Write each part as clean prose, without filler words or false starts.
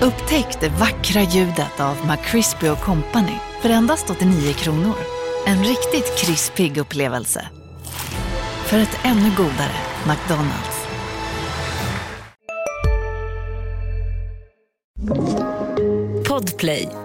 Upptäck det vackra ljudet av McCrispy & Company för endast 89 kronor. En riktigt krispig upplevelse. För ett ännu godare McDonald's. Podplay.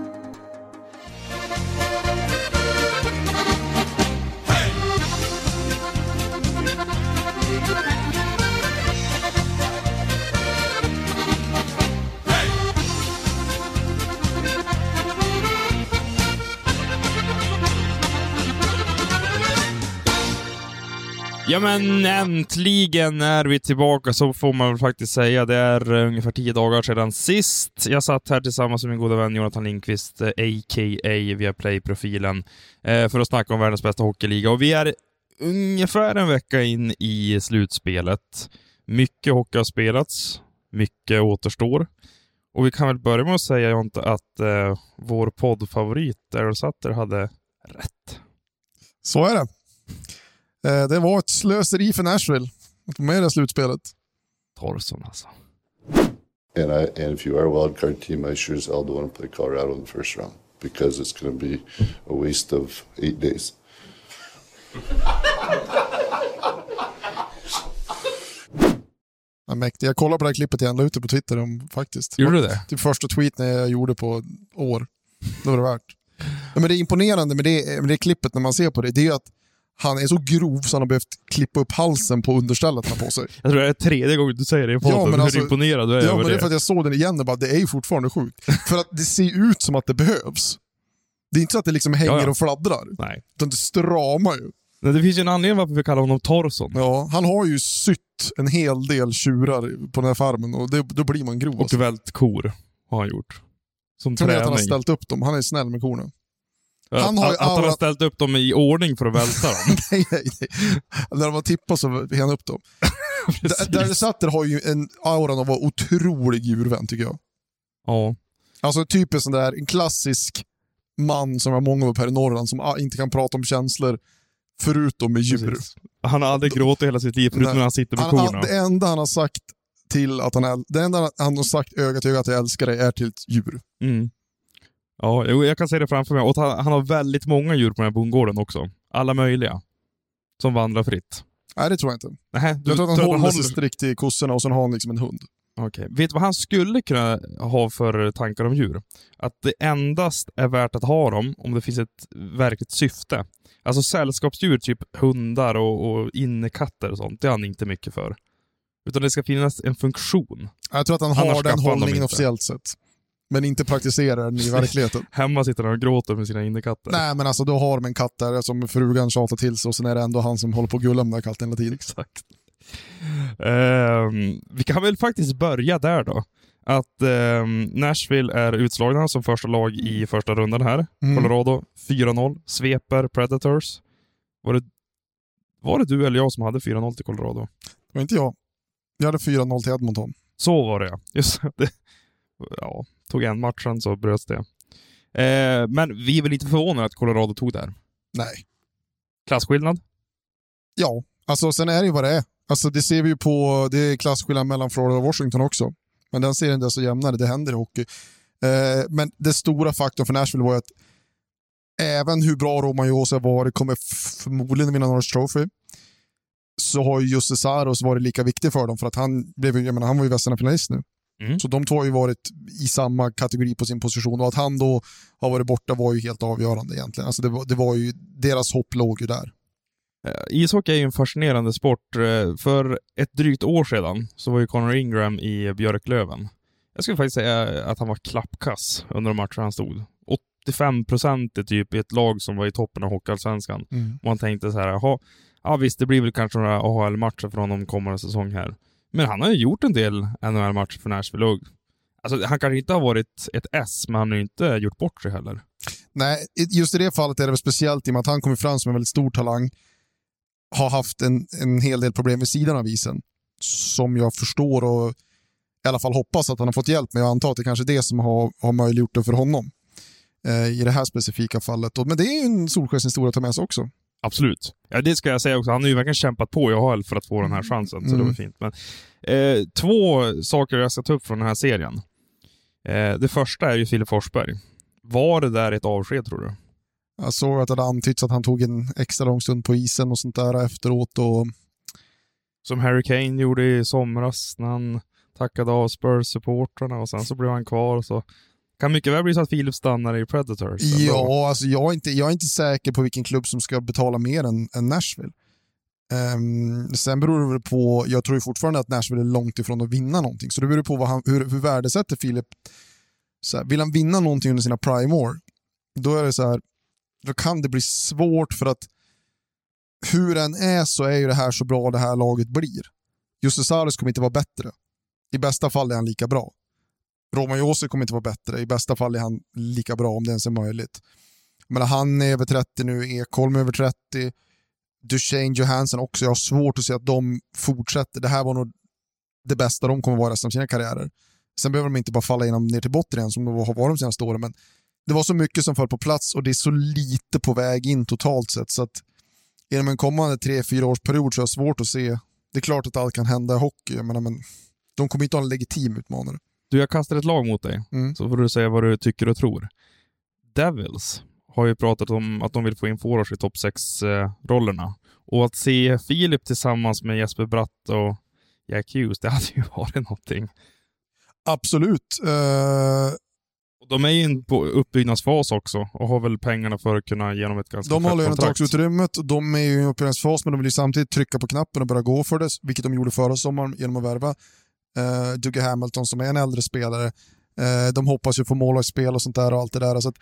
Ja, men äntligen är vi tillbaka, så får man väl faktiskt säga. Det är ungefär 10 dagar sedan sist. Jag satt här tillsammans med min goda vän Jonathan Lindqvist, a.k.a. via Play-profilen, för att snacka om världens bästa hockeyliga. Och vi är ungefär en vecka in i slutspelet. Mycket hockey har spelats, mycket återstår. Och vi kan väl börja med att säga, Jonte, att vår poddfavorit Daryl Sutter hade rätt. Så är det. Det var ett slöseri för Nashville att vara med i det slutspelet. Torson alltså. And if you are a wildcard team, I sure as hell don't want to play Colorado in the first round because it's going to be a waste of 8 days. Jag kollade på det här klippet jag ändå ute på Twitter om, faktiskt. Gjorde du det? Det första tweeten jag gjorde på år. Det var det värt. Ja, men det är imponerande med det klippet när man ser på det. Det är ju att han är så grov så han har behövt klippa upp halsen på understället på sig. Jag tror det är 3:e gången du säger det i podden. Ja, men hur alltså, imponerad du är. Ja, men det är för att jag såg den igen och bara, det är ju fortfarande sjukt. För att det ser ut som att det behövs. Det är inte så att det liksom hänger och fladdrar. Nej. Utan det stramar ju. Men det finns ju en anledning varför vi kallar honom Torson. Ja, han har ju sytt en hel del tjurar på den här farmen och då blir man grov. Och vält kor har han gjort. Som tror träning. Att han har ställt upp dem. Han är snäll med korna. Han har ställt upp dem i ordning för att välta dem. nej. När de var tippat så är han upp dem. Där Sutter har ju en aura av att vara otrolig djurvän, tycker jag. Ja. Alltså typ en klassisk man som har många upp här i Norrland som inte kan prata om känslor förutom med djur. Precis. Han har aldrig gråtit hela sitt liv förutom när han sitter med korna. Det enda han har sagt till att det enda han har sagt öga till öga att jag älskar dig är till ett djur. Mm. Ja, jag kan se det framför mig. Och han har väldigt många djur på den här bondgården också. Alla möjliga. Som vandrar fritt. Nej, det tror jag inte. Jag tror att han håller sig strikt till kossorna och sen har han liksom en hund. Okej. Vet du vad han skulle kunna ha för tankar om djur? Att det endast är värt att ha dem om det finns ett verkligt syfte. Alltså sällskapsdjur, typ hundar och innekatter och sånt, det är han inte mycket för. Utan det ska finnas en funktion. Jag tror att han har den hållningen officiellt sett. Men inte praktiserar den i verkligheten. Hemma sitter han och gråter med sina innekatter. Nej, men alltså då har de en katt där som frugan tjatar till sig och sen är det ändå han som håller på att gulla med den här katten hela tiden. Exakt. Vi kan väl faktiskt börja där då. Att Nashville är utslagna som första lag i första rundan här. Colorado 4-0, sveper Predators. Var det du eller jag som hade 4-0 till Colorado? Det var inte jag. Jag hade 4-0 till Edmonton. Så var det, ja. Just det. Ja, tog en matchen så bröts det. Men vi är väl lite förvånade att Colorado tog det här. Nej. Klasskillnad? Ja, alltså sen är det ju vad det är. Alltså det ser vi ju på, det är klasskillnad mellan Florida och Washington också. Men den serien är så jämnare, det händer i hockey. Men det stora faktorn för Nashville var att även hur bra Roman Josi var, kommer förmodligen vinna Norris Trophy, så har ju Jussi Saros varit lika viktig för dem för att han var ju Västernfinalist nu. Så de två har ju varit i samma kategori på sin position och att han då har varit borta var ju helt avgörande egentligen. Alltså det var ju, deras hopp låg ju där. Ishockey är ju en fascinerande sport. För ett drygt år sedan så var ju Connor Ingram i Björklöven. Jag skulle faktiskt säga att han var klappkass under de matcher han stod. 85% är typ i ett lag som var i toppen av Hockeyallsvenskan. Och man tänkte så här, ja visst, det blir väl kanske några AHL-matcher för honom kommande säsong här. Men han har ju gjort en del NHL-matcher för Nashville. Alltså, han kanske inte har varit ett S, men han har ju inte gjort bort sig heller. Nej, just i det fallet är det väl speciellt i och med att han kommer fram som en väldigt stor talang. Har haft en hel del problem vid sidan av isen. Som jag förstår och i alla fall hoppas att han har fått hjälp med. Jag antar att det kanske är det som har möjliggjort det för honom. I det här specifika fallet. Men det är ju en solskenshistoria att ta med sig också. Absolut. Ja, det ska jag säga också. Han har ju verkligen kämpat på i AHL för att få den här chansen. Så det var fint. Men, 2 saker jag ska ta upp från den här serien. Det första är ju Filip Forsberg. Var det där ett avsked, tror du? Jag såg att det hade antytts att han tog en extra lång stund på isen och sånt där efteråt. Och... Som Harry Kane gjorde i somras när han tackade av Spurs-supportrarna och sen så blev han kvar. Så kan mycket väl bli så att Filip stannar i Predators. Ja, alltså jag är inte säker på vilken klubb som ska betala mer än Nashville. Sen beror det på, jag tror ju fortfarande att Nashville är långt ifrån att vinna någonting. Så det beror på hur värdesätter Filip. Så här, vill han vinna någonting under sina prime år, då är det så här, då kan det bli svårt, för att hur den är så är ju det här så bra det här laget blir. Jussi Saros kommer inte vara bättre. I bästa fall är han lika bra. Roman Josi kommer inte vara bättre. I bästa fall är han lika bra, om det ens är möjligt. Men han är över 30 nu, Ekholm är över 30, Duchene, Johansson också. Jag har svårt att se att de fortsätter. Det här var nog det bästa de kommer vara resten av sina karriärer. Sen behöver de inte bara falla igenom ner till botten igen som de har varit de senaste åren, men det var så mycket som föll på plats och det är så lite på väg in totalt sett, så att inom en kommande 3-4 års period så är det svårt att se. Det är klart att allt kan hända i hockey, men de kommer inte ha en legitim utmanare. Du, jag kastar ett lag mot dig, så får du säga vad du tycker och tror. Devils har ju pratat om att de vill få in forwards i topp 6-rollerna. Och att se Filip tillsammans med Jesper Bratt och Jack Hughes, det hade ju varit någonting. Absolut. Och de är ju in på uppbyggnadsfas också och har väl pengarna för att kunna genom ett ganska de fett har kontrakt. lönetagsutrymmet och de är ju i uppbyggnadsfas, men de vill ju samtidigt trycka på knappen och börja gå för det, vilket de gjorde förra sommaren genom att värva Dougie Hamilton som är en äldre spelare. De hoppas ju få målvaktsspel och sånt där och allt det där. Så att,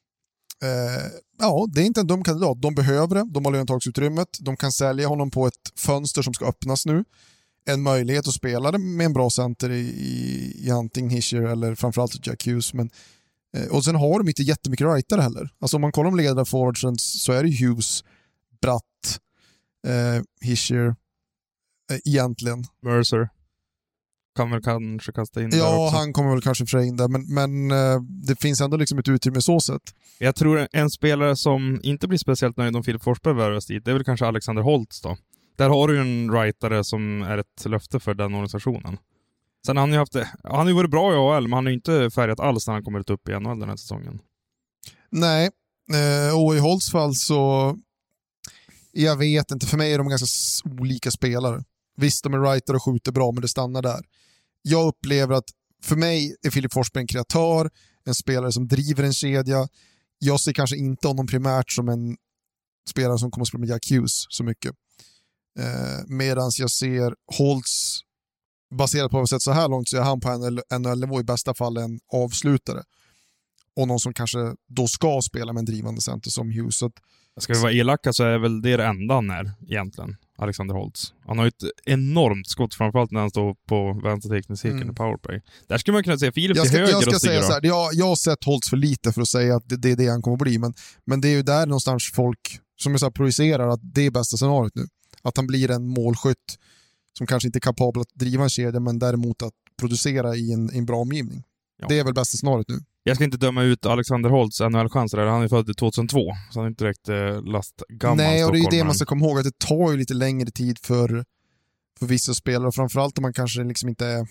ja, det är inte en dum kandidat. De behöver det, de har lönetagsutrymmet, de kan sälja honom på ett fönster som ska öppnas nu. En möjlighet att spela det med en bra center i antingen Hischier eller framförallt Jack Hughes. Men, och sen har de inte jättemycket rightare heller. Alltså om man kollar om ledare forwardsen så är det Hughes, Bratt, Hischier egentligen. Mercer kan väl kanske kasta in där Ja, också. han kommer väl kanske för in där, men det finns ändå liksom ett utrymme så sätt. Jag tror en spelare som inte blir speciellt nöjd om Filip Forsberg värvas dit, det är väl kanske Alexander Holtz då. Där har du ju en rightare som är ett löfte för den organisationen. Sen han har ju varit bra i AHL, men han har ju inte färgat alls när han kommit upp i NHL den här säsongen. Nej, och i Holtz fall så jag vet inte, för mig är de ganska olika spelare. Visst, de är rightare och skjuter bra, men det stannar där. Jag upplever att för mig är Filip Forsberg en kreatör, en spelare som driver en kedja. Jag ser kanske inte honom primärt som en spelare som kommer att spela med Jack Hughes så mycket. Medan jag ser Holtz, baserat på vad jag sett så här långt, så är han på NHL-nivå i bästa fall en avslutare. Och någon som kanske då ska spela med en drivande center som Hughes. Så att, ska vi vara elaka så är väl det enda han är egentligen, Alexander Holtz. Han har ju ett enormt skott, framförallt när han står på vänstertekniken i powerplay. Där skulle man kunna säga Filip till höger jag ska och säga så här, jag har sett Holtz för lite för att säga att det är det han kommer att bli. Men det är ju där någonstans folk som jag så här projicerar att det är bästa scenariot nu. Att han blir en målskytt som kanske inte är kapabel att driva en kedja, men däremot att producera i en bra omgivning. Ja. Det är väl bästa scenariot nu. Jag ska inte döma ut Alexander Holtz NHL-chanser. Han är född 2002, så han är inte direkt lastgammal. Nej, och det är ju det man ska komma ihåg, att det tar ju lite längre tid för vissa spelare, och framförallt om man kanske liksom inte är...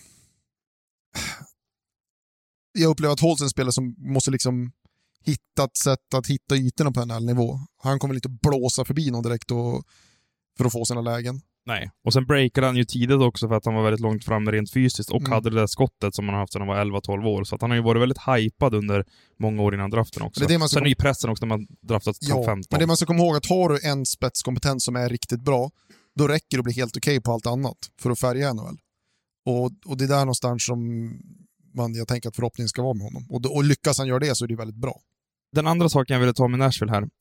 Jag upplever att Holtz är en spelare som måste liksom hitta ett sätt att hitta ytorna på NHL-nivå. Han kommer lite blåsa förbi någon direkt för att få sina lägen. Nej, och sen breakade han ju tidigt också för att han var väldigt långt fram rent fysiskt och hade det där skottet som han har haft sedan han var 11-12 år. Så att han har ju varit väldigt hypad under många år innan draften också. Sen är ju pressen också när man draftat topp 15. Men det man ska komma ihåg, att har du en spetskompetens som är riktigt bra, då räcker det att bli helt okej på allt annat för att färga NHL. Och det är där någonstans som jag tänker att förhoppningen ska vara med honom. Och lyckas han göra det så är det väldigt bra. Den andra saken jag ville ta med Nashville här.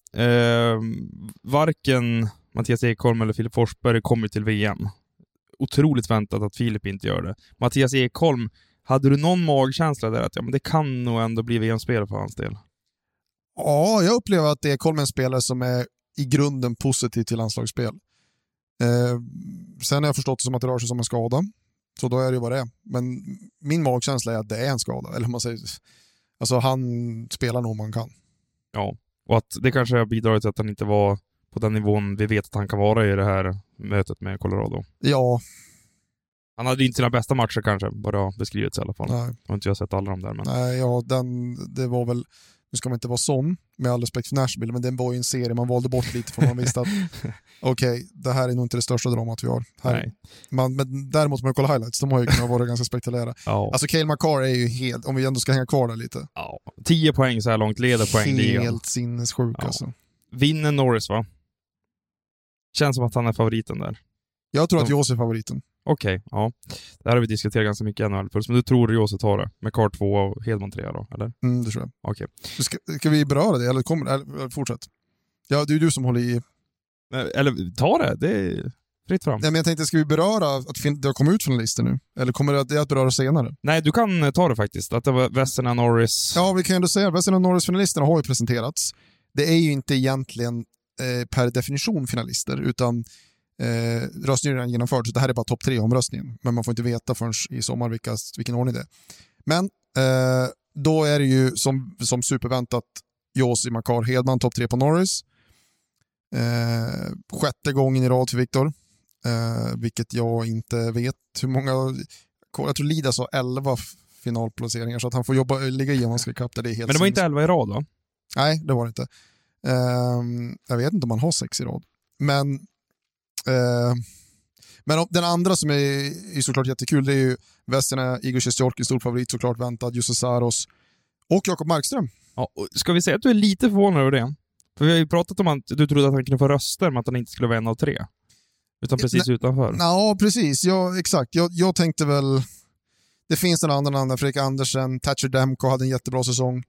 Varken Mattias Ekholm eller Filip Forsberg kommer till VM. Otroligt väntat att Filip inte gör det. Mattias Ekholm, hade du någon magkänsla där att men det kan nog ändå bli VM-spel för hans del? Ja, jag upplever att Ekholm är en spelare som är i grunden positiv till landslagsspel. Sen har jag förstått det som att det rör sig som en skada. Så då är det ju vad det är. Men min magkänsla är att det är en skada. Eller man säger, alltså han spelar nog om man kan. Ja, och att det kanske har bidragit till att han inte var på den nivån vi vet att han kan vara i det här mötet med Colorado. Ja. Han hade inte sina bästa matcher kanske, bara beskrivits i alla fall. Nej. Jag har inte jag sett alla de där. Men... Nej, ja, det var väl, nu ska man inte vara sån med all respekt för Nashville, men den var ju en serie man valde bort lite för man visste att okej, det här är nog inte det största dramat vi har här. Men däremot om man kollar highlights, de har ju kunnat vara ganska spektakulära. Ja. Alltså Cale Makar är ju helt, om vi ändå ska hänga kvar där lite. Ja. 10 poäng så här långt, leder poängligan. Helt sinnessjuk alltså. Vinner Norris, va? Känns som att han är favoriten där. Jag tror att Jose är favoriten. Okej, ja. Det här har vi diskuterat ganska mycket i NHL-puls, men du tror Jose tar det med Carr 2 och Hedman 3 då, eller? Det tror jag. Okej. Ska vi beröra det, eller fortsätt? Ja, det är ju du som håller i... Eller ta det är fritt fram. Nej, men jag tänkte, ska vi beröra att det har kommit ut finalister nu? Eller kommer det att beröra senare? Nej, du kan ta det faktiskt. Att det var Vezina, Norris... Ja, vi kan ju ändå säga att Vezina och Norris-finalisterna har ju presenterats. Det är ju inte egentligen per definition finalister, utan röstningen är redan genomförd, så det här är bara topp 3-omröstningen. Men man får inte veta förrän i sommar vilken ordning det är. Men då är det ju som superväntat Josi, Makar, Hedman, topp 3 på Norris. 6:e gången i rad för Viktor. Vilket jag inte vet hur många... Jag tror Lidas har 11 finalplaceringar, så att han får ligga i om han ska kapta det. Helt men det var inte 11 i rad då? Nej, det var det inte. Jag vet inte om man har 6 i rad. Men den andra som är såklart jättekul, det är ju Vezina, Igor Shesterkin, stor favorit såklart, väntad, Jussi Saros och Jakob Markström. Ja, ska vi säga att du är lite förvånad över det? För vi har ju pratat om att du trodde att han kunde få röster, men att han inte skulle vara en av 3. Utan precis utanför. Ja, precis. Ja, exakt. Jag tänkte väl... Det finns en annan, Fredrik Andersen, Thatcher Demko hade en jättebra säsong.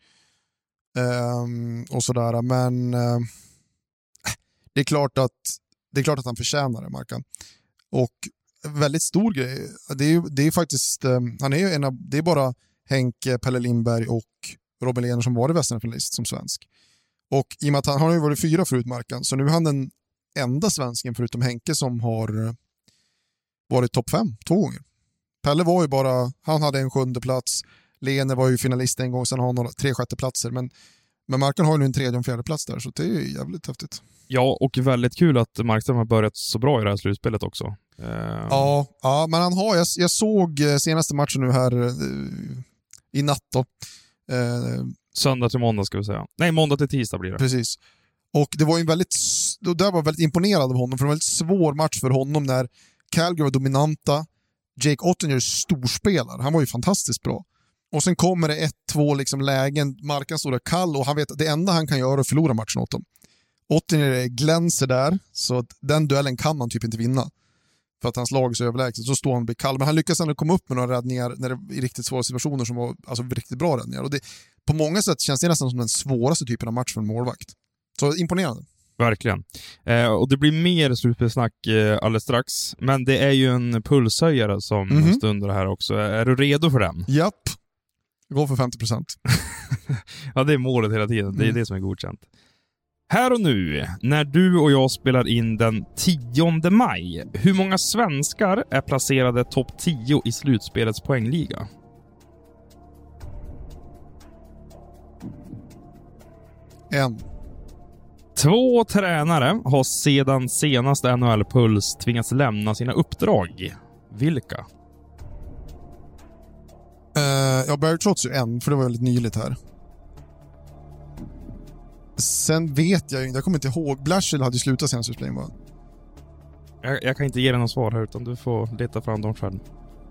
Och sådär. Men det är klart att han förtjänar det, Markan. Och väldigt stor grej. Det är faktiskt... han är ju det är bara Henke, Pelle Lindberg och Robin Lehner som var i Västernfinalist som svensk. Och i och med att han har ju varit 4 förut, Markan, så nu är han den enda svensken förutom Henke som har varit topp 5 2 gånger. Pelle var ju bara, han hade en 7:e plats, Lehner var ju finalist en gång, sen har han 3 6:e platser, men Markan har ju nu en 3:e och en 4:e plats där, så det är ju jävligt häftigt. Ja, och väldigt kul att Markström har börjat så bra i det här slutspelet också. Ja, men han har, jag såg senaste matchen nu här i natt då. Söndag till måndag ska vi säga. Nej, måndag till tisdag blir det. Precis. Och det var ju väldigt imponerad av honom, för det var en väldigt svår match för honom när Calgary var dominanta. Jake Oettinger storspelare, han var ju fantastiskt bra. Och sen kommer det 1-2 liksom lägen, Markan står där kall och han vet att det enda han kan göra är att förlora matchen åt dem. Oettinger glänser där, så att den duellen kan man typ inte vinna. För att hans lag är så överlägset, så står han och blir kall. Men han lyckas ändå komma upp med några räddningar när det är riktigt svåra situationer som var alltså riktigt bra räddningar. Och det, på många sätt känns det nästan som den svåraste typen av match för en målvakt. Så imponerande. Verkligen. Och det blir mer slutspelssnack alldeles strax. Men det är ju en pulshöjare som stundar här också. Är du redo för den? Japp. Gå för 50%. Ja, det är målet hela tiden. Det är det som är godkänt. Här och nu, när du och jag spelar in den 10 maj, hur många svenskar är placerade topp 10 i slutspelets poängliga? En. 2 tränare har sedan senaste NHL-puls tvingats lämna sina uppdrag. Vilka? Barry Trotz är en, för det var väldigt nyligt här. Sen vet jag kommer inte ihåg. Blashill hade ju slutat senast spelning, va? Jag kan inte ge dig någon svar här, utan du får leta fram dem själv.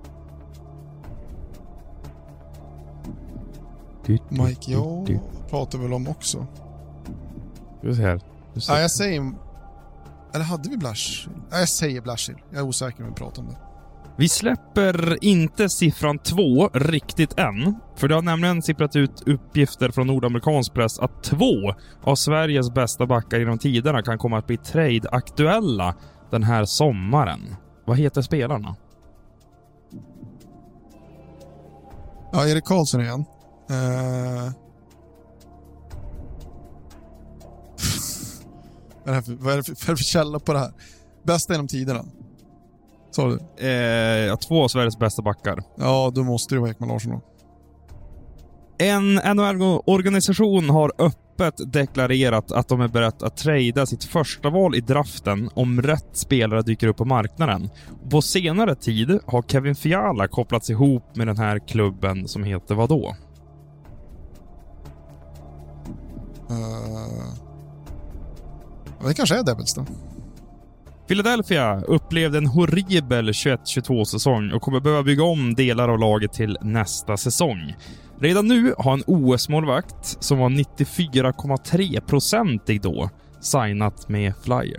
Mike, jag pratar väl om också. Du ser här. Ja, jag säger... Eller hade vi Blashill? Ja, jag säger Blashill. Jag är osäker om vi pratar om det. Vi släpper inte siffran 2 riktigt än, för det har nämligen sipprat ut uppgifter från nordamerikansk press att 2 av Sveriges bästa backar genom tiderna kan komma att bli trade-aktuella den här sommaren. Vad heter spelarna? Ja, Erik Karlsson igen. Vad är det för källa på det här? Bästa genom tiderna. Sa du? 2 av Sveriges bästa backar. Ja, då måste det vara Ekman Larsson då. En NHL-organisation har öppet deklarerat att de är beredda att trada sitt första val i draften om rätt spelare dyker upp på marknaden. På senare tid har Kevin Fiala kopplats ihop med den här klubben som heter vadå? Det kanske är Devils då. Philadelphia upplevde en horribel 21-22-säsong och kommer behöva bygga om delar av laget till nästa säsong. Redan nu har en OS-målvakt som var 94,3% då signat med Flyers. ...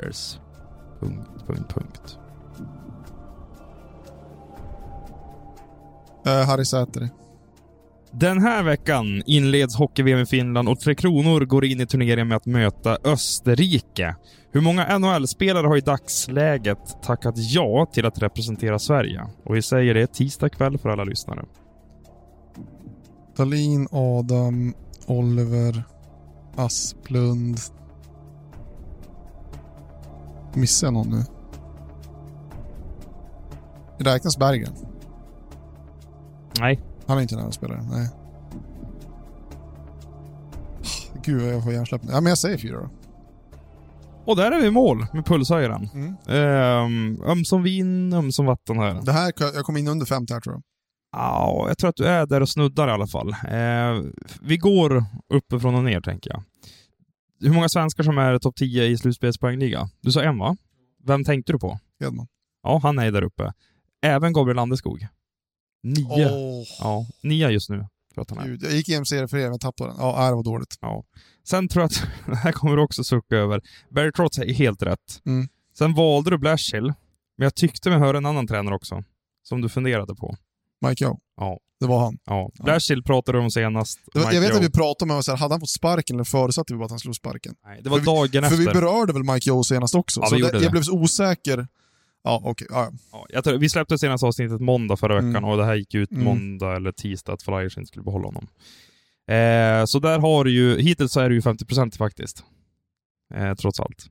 Harry Säteri. Den här veckan inleds hockey-VM i Finland och Tre Kronor går in i turneringen med att möta Österrike. Hur många NHL-spelare har i dagsläget tackat ja till att representera Sverige? Och vi säger det tisdag kväll för alla lyssnare. Dahlin, Adam, Oliver, Asplund. Missar jag någon nu? Räknas Bergen? Nej. Han är inte en spelare, nej. Gud, jag får hjärnsläpp. Ja, men jag säger 4 då. Och där är vi i mål med pulshöjaren. Ömsom vin, ömsom vatten här. Det här, jag kom in under 50 här tror jag. Ja, jag tror att du är där och snuddar i alla fall. Vi går uppifrån och ner, tänker jag. Hur många svenskar som är topp 10 i slutspelspoängliga? Du sa en, va? Vem tänkte du på? Edman. Ja, han är där uppe. Även Gabriel Landeskog. 9. Ja, 9 just nu. Gud, jag gick igenom serien för er, men tappade den. Ja, det var dåligt. Ja. Sen tror jag att det här kommer du också sucka över. Barry Trotz är helt rätt. Sen valde du Blashill, men jag tyckte mig höra en annan tränare också som du funderade på. Mike Yeo. Ja. Det var han. Ja. Blashill pratade du om senast. Jag vet att vi pratade om, hade han fått sparken eller förutsatte vi bara att han slog sparken? Nej, det var dagen efter. För vi berörde väl Mike Yeo senast också. Ja, så jag blev så osäker. Ja, okej. Ja. Ja, jag tror, vi släppte senaste avsnittet måndag förra veckan och det här gick ut måndag eller tisdag att Flyers inte skulle behålla honom. Så där har du ju, hittills så är det ju 50% faktiskt. Trots allt.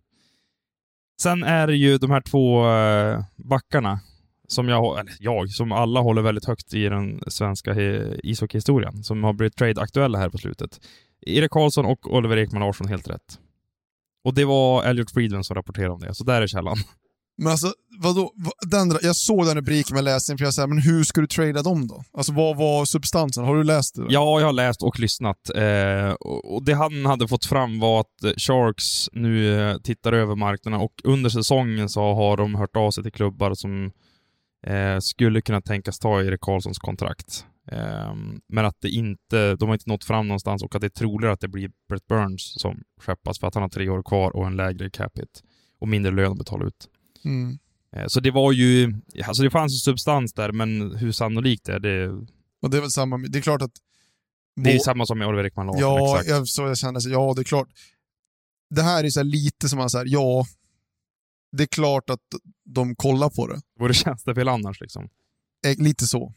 Sen är det ju de här två backarna som som alla håller väldigt högt i den svenska ishockeyhistorien, som har blivit trade-aktuella här på slutet. Erik Karlsson och Oliver Ekman Larsson helt rätt. Och det var Elliot Friedman som rapporterade om det, så där är källan. Men alltså, vadå? Jag såg den rubriken med läsningen för jag sa, men hur ska du trada dem då? Alltså, vad var substansen? Har du läst det? Ja, jag har läst och lyssnat. Och det han hade fått fram var att Sharks nu tittar över marknaden och under säsongen så har de hört av sig till klubbar som skulle kunna tänkas ta Erik Karlssons kontrakt. Men att de har inte nått fram någonstans och att det är troligare att det blir Brett Burns som skeppas för att han har 3 år kvar och en lägre capita och mindre lön att betala ut. Så det var ju, alltså det fanns ju substans där, men hur sannolikt är det? Och det är väl samma, det är klart att det är samma som med Oliver Ekman Larsson. Ja, exakt. Jag kände så, ja det är klart. Det här är så här lite som man säger, ja det är klart att de kollar på det. Vore tjänstefel annars liksom. Lite så.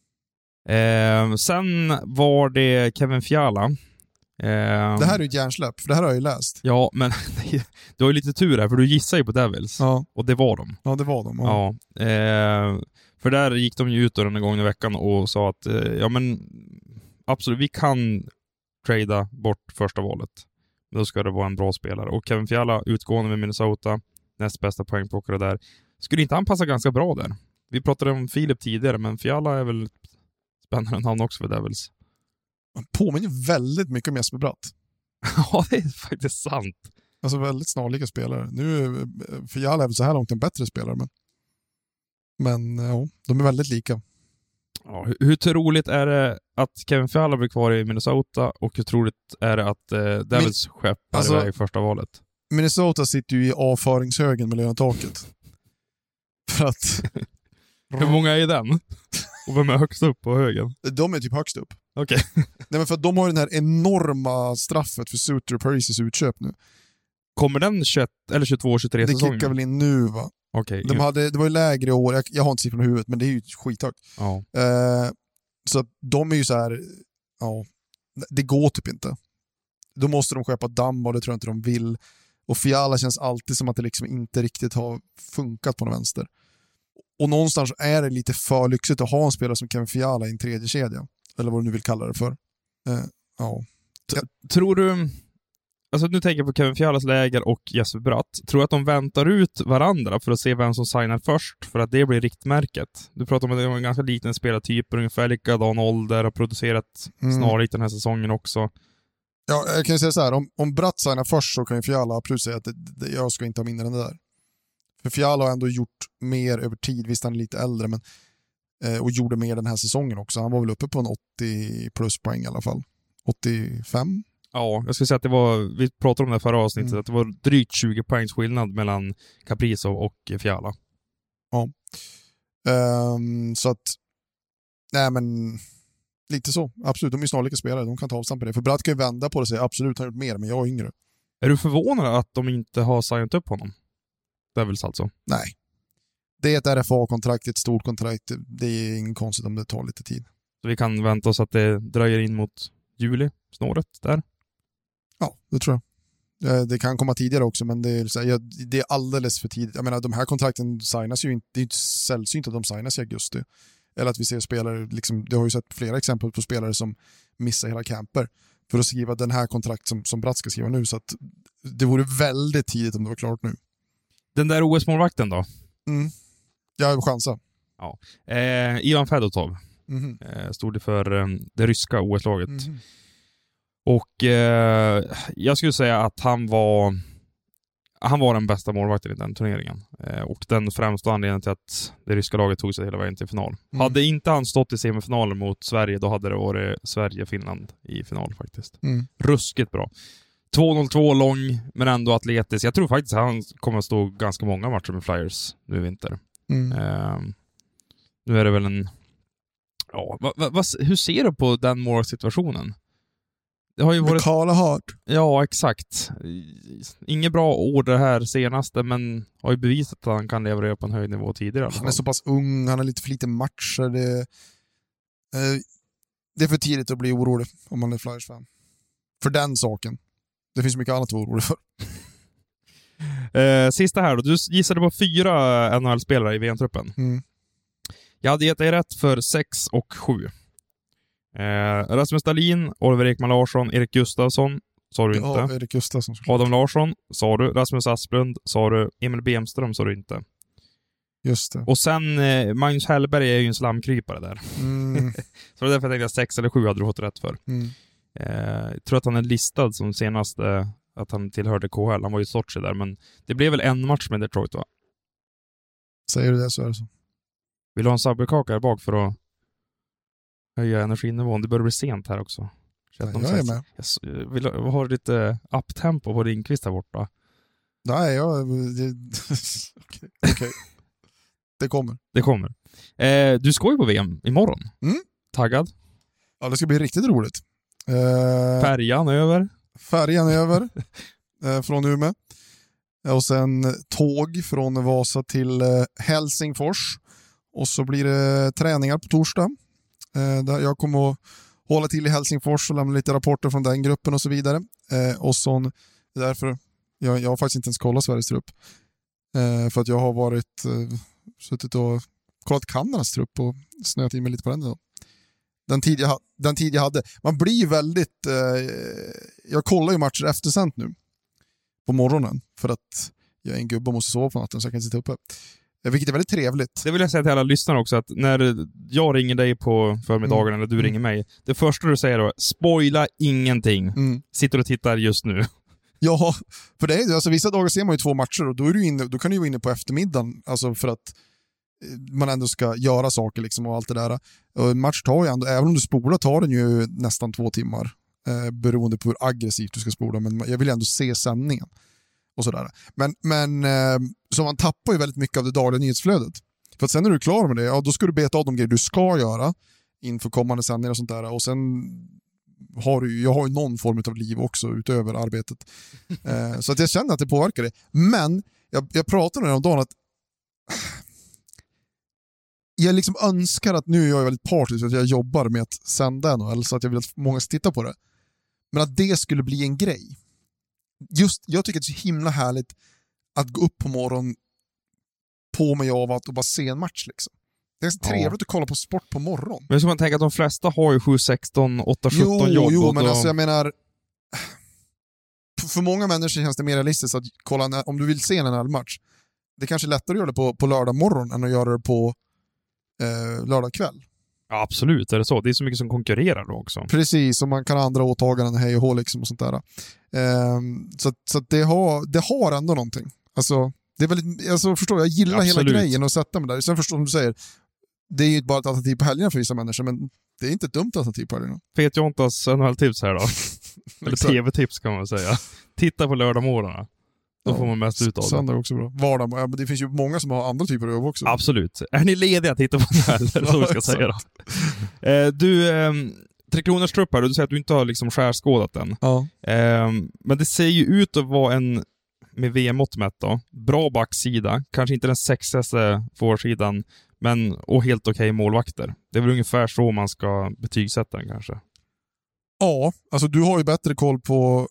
Sen var det Kevin Fiala. Det här är ju ett hjärnsläpp, för det här har jag ju läst. Ja, men du har ju lite tur här, för du gissar ju på Devils. Ja. Och det var de. Ja, det var de. Ja. För där gick de ju ut den gången i veckan och sa att ja men absolut, vi kan trada bort första valet. Men då ska det vara en bra spelare. Och Kevin Fiala, utgående med Minnesota, näst bästa poängplockare där. Skulle inte han passa ganska bra där? Vi pratade om Filip tidigare, men Fiala är väl spännande än han också för Devils. Han påminner väldigt mycket om Jesper Bratt. Ja, det är faktiskt sant. Alltså väldigt snarlika spelare. Nu Fiala är väl så här långt en bättre spelare, men ja, de är väldigt lika. Ja, hur troligt är det att Kevin Fiala blir kvar i Minnesota och hur troligt är det att Devils skeppar iväg första valet? Minnesota sitter ju i avföringshögen med lönetaket. För att... Hur många är den? Och vem är högst upp på högen? De är typ högst upp. Okej. Nej, men för att de har den här enorma straffet för Suter och Parisis utköp nu. Kommer den 21 eller 22-23 säsongen? Det kickar väl in nu, va? Okej. Det var ju lägre i år, jag har inte siffrorna i huvudet, men det är ju skithögt. Ja. Så att de är ju så här, ja, det går typ inte. Då måste de skeppa damm och det tror jag inte de vill. Och Fiala känns alltid som att det liksom inte riktigt har funkat på någon vänster. Och någonstans är det lite för lyxigt att ha en spelare som Kevin Fiala i en tredje kedja. Eller vad du nu vill kalla det för. Ja. Tror du alltså nu tänker jag på Kevin Fialas läger och Jesper Bratt. Tror du att de väntar ut varandra för att se vem som signar först? För att det blir riktmärket. Du pratar om att det var en ganska liten spelartyp, ungefär likadan ålder, har producerat snarlikt den här säsongen också. Ja, jag kan ju säga så här, om Bratt signar först så kan ju Fiala absolut säga att jag ska inte ha mindre än det där. För Fiala har ändå gjort mer över tid, visst han är lite äldre, men och gjorde mer den här säsongen också. Han var väl uppe på en 80 plus poäng i alla fall. 85? Ja, jag skulle säga att det var, vi pratade om det förra avsnittet, att det var drygt 20 poängs skillnad mellan Kaprizov och Fiala. Ja. Så att, nej men, lite så. Absolut, de är snarlika spelare, de kan ta avstamp på det. För Bratt kan ju vända på det och säga, absolut, han har gjort mer, men jag är yngre. Är du förvånad att de inte har signat upp honom? Det är väl alltså? Nej. Det är ett RFA-kontrakt, ett stort kontrakt. Det är inget konstigt om det tar lite tid. Så vi kan vänta oss att det dröjer in mot juli, snåret där? Ja, det tror jag. Det kan komma tidigare också, men det är alldeles för tidigt. Jag menar, de här kontrakten signas ju inte, det är inte sällsynt att de signas i augusti. Eller att vi ser spelare, liksom, det har ju sett flera exempel på spelare som missar hela camper för att skriva den här kontrakt som Bratt ska skriva nu, så att det vore väldigt tidigt om det var klart nu. Den där OS-målvakten då? Jag har chansa. Ja. Ivan Fedotov stod det för det ryska OS-laget. Och jag skulle säga att han var den bästa målvakten i den turneringen. Och den främsta anledningen till att det ryska laget tog sig hela vägen till final. Hade inte han stått i semifinalen mot Sverige, då hade det varit Sverige-Finland i final faktiskt. Ruskigt bra. 2-0-2 lång, men ändå atletisk. Jag tror faktiskt att han kommer att stå ganska många matcher med Flyers nu i vinter. Nu är det väl en... Ja, hur ser du på den målsituationen? Det har ju varit... Kala Hart. Ja, exakt. Inget bra ord det här senaste, men har ju bevisat att han kan leverera på en hög nivå tidigare. Han är så pass ung, han har lite för lite matcher. Det är för tidigt att bli orolig om man är Flyers-fan. För den saken. Det finns mycket annat att vara orolig för. Sista här då. Du gissade på 4 NHL-spelare i VM-truppen. Jag hade gett dig rätt för 6 och 7. Rasmus Dahlin, Oliver Ekman Larsson, Erik Gustafsson, sa du inte. Ja, Erik Gustafsson. Adam Larsson, sa du. Rasmus Asplund, sa du. Emil Bemström, sa du inte. Just det. Och sen Magnus Hellberg är ju en slamkrypare där. Så det är därför jag tänkte att 6 eller 7 hade du fått rätt för. Jag tror att han är listad som senaste att han tillhörde KHL. Han var ju Sochi där, men det blev väl en match med Detroit, va? Säger du det så är det så. Vill du ha en sabelkaka här bak för att höja energinivån? Det börjar bli sent här också. Jag är med. Jag vill ha lite uptempo på din kvist här borta. Nej, okej. Det kommer. Det kommer. Du ska ju på VM imorgon. Taggad? Ja, det ska bli riktigt roligt. Färjan över från Umeå. Och sen tåg från Vasa till Helsingfors. Och så blir det träningar på torsdag. Där jag kommer att hålla till i Helsingfors och lämna lite rapporter från den gruppen och så vidare. Och så därför jag har faktiskt inte ens kollat Sveriges trupp. För att jag har suttit och kollat Kanadas trupp och snöat in mig lite på den då. Den tid jag hade. Man blir väldigt... jag kollar ju matcher eftersänt nu. På morgonen. För att jag är en gubbe och måste sova på natten så jag kan inte sitta uppe. Vilket är väldigt trevligt. Det vill jag säga till alla lyssnare också, att när jag ringer dig på förmiddagen eller du ringer mig, det första du säger då, spoila ingenting. Sitter och tittar just nu. Ja, för det är alltså vissa dagar ser man ju 2 matcher och då kan du vara inne på eftermiddagen, alltså för att man ändå ska göra saker liksom och allt det där. Och en match tar ju ändå, även om du spolar tar den ju nästan 2 timmar beroende på hur aggressivt du ska spola, men jag vill ändå se sändningen och sådär. Men så man tappar ju väldigt mycket av det dagliga nyhetsflödet. För att sen när du är klar med det, ja, då ska du beta av de grejer du ska göra inför kommande sändningar och sånt där. Och sen jag har ju någon form av liv också utöver arbetet. Så att jag känner att det påverkar det. Men jag pratade om dagen att jag liksom önskar att nu är jag väldigt partisk att jag jobbar med att sända NHL så att jag vill att många ska titta på det. Men att det skulle bli en grej. Jag tycker att det är så himla härligt att gå upp på morgonen på mig av att bara se en match liksom. Det är så trevligt att kolla på sport på morgon. Men så man tänker att de flesta har ju 7-16, 8-17 jobb. Jo, men alltså jag menar för många människor känns det mer realistiskt att kolla om du vill se en NHL-match. Det är kanske lättare att göra det på lördag morgon än att göra det på lördag kväll. Ja, absolut, är det så? Det är så mycket som konkurrerar då också. Precis, och man kan ha andra åtaganden hej och hå liksom och sånt där. Så att det har ändå någonting. Alltså, det är väldigt, alltså, förstår jag gillar hela grejen och sätta mig där. Sen förstår som du säger, det är ju bara ett alternativ på helgerna för vissa människor, men det är inte ett dumt alternativ på helgerna. Fet Jontas NHL-tips här då. Eller tv-tips kan man säga. Titta på lördag morgonen. Då får man mest ut av det. Söndag är också bra. Vardag, men det finns ju många som har andra typer av jobb också. Absolut. Är ni lediga, titta på den här. Så vi ska säga då. Du, Tre Kronors trupp här, du säger att du inte har liksom skärskådat den. Ja. Men det ser ju ut att vara en, med VM-mått mätt då, bra backsida. Kanske inte den sexigaste forwardsidan, men och helt okej målvakter. Det är väl ungefär så man ska betygsätta den kanske. Ja, alltså du har ju bättre koll på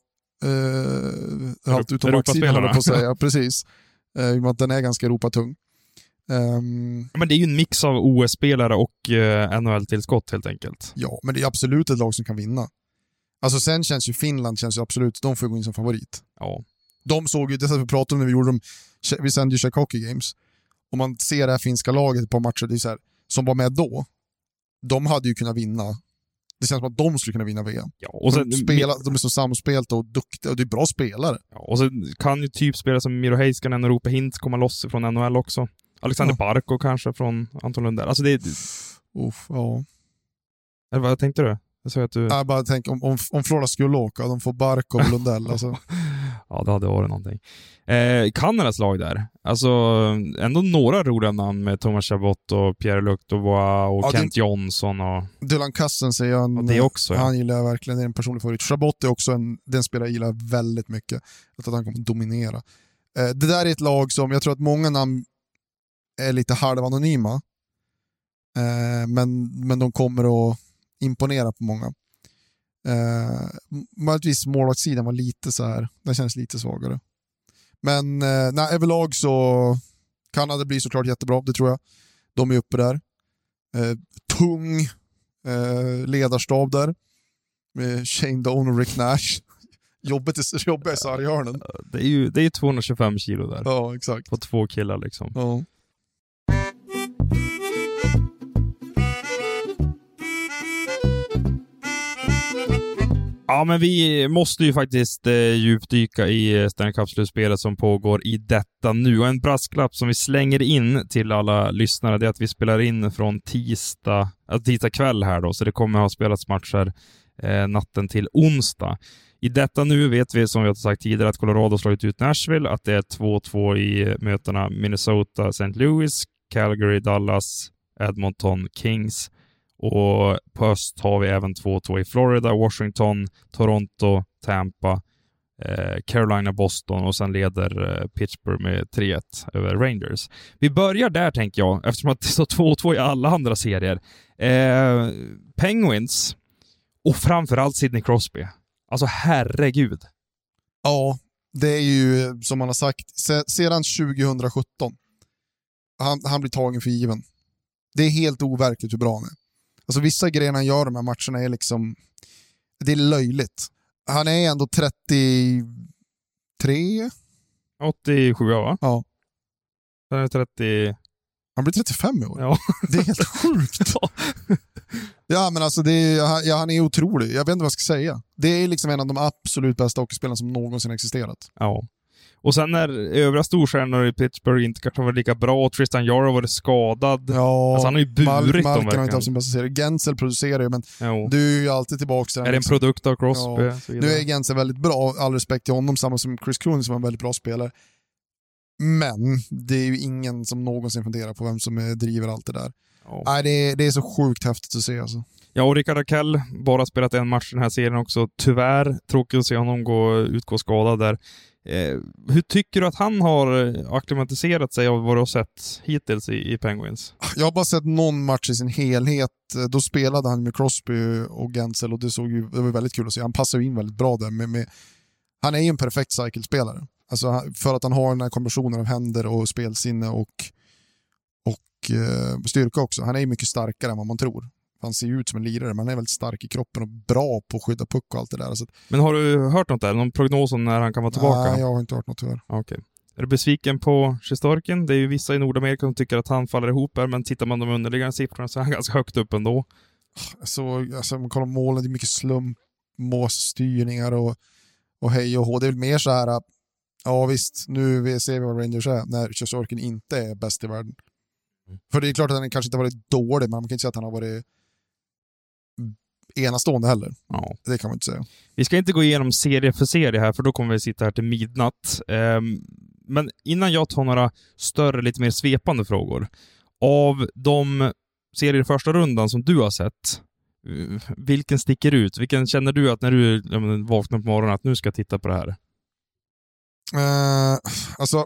allt utom backsidan, höll jag på att säga. Precis. Att den är ganska Europatung. Men det är ju en mix av OS-spelare och NHL-tillskott helt enkelt. Ja, men det är absolut ett lag som kan vinna. Alltså sen känns ju Finland absolut, de får gå in som favorit. Ja. De såg ju, det som vi pratade om när vi gjorde vi sände ju Czech Hockey Games. Om man ser det här finska laget på matcher, det är så här, som var med då, de hade ju kunnat vinna. Det känns som att de skulle kunna vinna VM. Ja, och sen, de är så samspelta och duktiga, och det är bra spelare. Ja, och så kan ju typ spelare som Miro Heiskanen och Roope Hintz komma loss från NHL också. Alexander Barkov kanske från Anton Lundell. Alltså det är... ja. Eller vad tänkte du? Jag sa att du... Jag bara tänker om Florida skulle åka, de får Barkov och Lundell. Alltså. Ja, det hade varit någonting. Kanadas lag där. Alltså, ändå några roliga namn med Thomas Chabot och Pierre-Luc Dubois och Kent Johnson och... Dylan Cousins är ju det också, han gillar jag verkligen, det är en personlig favorit. Chabot är också den spelare jag gillar väldigt mycket. Jag tror att han kommer att dominera. Det där är ett lag som, jag tror att många namn är lite halvanonyma. Men de kommer att imponera på många. Möjligtvis målvaktssidan var lite så här, den känns lite svagare. Men överlag så Kanada blir såklart jättebra, det tror jag. De är uppe där. Tung ledarstab där. Med Shane Doan och Rick Nash. Jobbiga i sarghörnen. Det är 225 kilo där. Ja, exakt. På 2 killar liksom. Ja. Ja, men vi måste ju faktiskt djupdyka i Stanley Cup-slutspelet som pågår i detta nu. Och en brasklapp som vi slänger in till alla lyssnare, det är att vi spelar in från tisdag kväll här då, så det kommer att ha spelats matcher natten till onsdag. I detta nu vet vi, som vi har sagt tidigare, att Colorado slagit ut Nashville, att det är 2-2 i mötena Minnesota, St. Louis, Calgary, Dallas, Edmonton, Kings. Och på öst har vi även 2-2 i Florida, Washington, Toronto, Tampa, Carolina, Boston och sen leder Pittsburgh med 3-1 över Rangers. Vi börjar där tänker jag, eftersom att det står 2-2 i alla andra serier. Penguins och framförallt Sidney Crosby. Alltså herregud. Ja, det är ju som man har sagt sedan 2017. Han blir tagen för given. Det är helt overkligt hur bra han är. Alltså vissa grejer han gör de här matcherna är liksom, det är löjligt. Han är ändå 33? 87 va? Ja. Han är 30... Han blir 35 i år. Ja. Det är helt sjukt. Ja, men alltså han är otrolig. Jag vet inte vad jag ska säga. Det är liksom en av de absolut bästa hockeyspelarna som någonsin existerat. Ja. Och sen när övriga storstjärnor i Pittsburgh inte kanske var lika bra, och Tristan Jarro var skadad. Ja, alltså han har ju burit dem verkligen. Malkin har inte haft sin bästa serie. Gensel producerar ju, men du är ju alltid tillbaka där. Är det en produkt av Crosby? Ja. Nu är Gensel väldigt bra, all respekt till honom, samma som Chris Kroon som är en väldigt bra spelare. Men det är ju ingen som någonsin funderar på vem som driver allt det där. Ja. Nej, det är så sjukt häftigt att se alltså. Ja, och Rickard Rakell bara spelat en match den här serien också. Tyvärr, tråkigt att se honom utgå skadad där. Hur tycker du att han har akklimatiserat sig av vad du har sett hittills i Penguins? Jag har bara sett någon match i sin helhet. Då spelade han med Crosby och Gensel och det var väldigt kul att se. Han passar in väldigt bra där. Han är ju en perfekt cykelspelare. Alltså för att han har den här kombinationen av händer och spelsinne och styrka också. Han är ju mycket starkare än vad man tror. han ser ut som en lirare, men han är väldigt stark i kroppen och bra på att skydda puck och allt det där. Så att, Men har du hört något där? Någon prognos om när han kan vara tillbaka? nej, jag har inte hört något tyvärr. Okej. Är du besviken på Shesterkin? Det är ju vissa i Nordamerika som tycker att han faller ihop här, men tittar man de underliggande siffrorna så är han ganska högt upp ändå. Så alltså, om man kollar målen, det är mycket slump, målstyrningar och hej och hå. Det är väl mer så här att ja visst, nu ser vi vad Rangers är när Shesterkin inte är bäst i världen. För det är klart att han kanske inte har varit dålig, men man kan inte säga att han har varit enastående heller. Ja. Det kan man inte säga. Vi ska inte gå igenom serie för serie här, för då kommer vi sitta här till midnatt. Men innan jag tar några större, lite mer svepande frågor. Av de serier i första rundan som du har sett, vilken sticker ut? Vilken känner du att när du vaknar på morgonen att nu ska jag titta på det här? Alltså,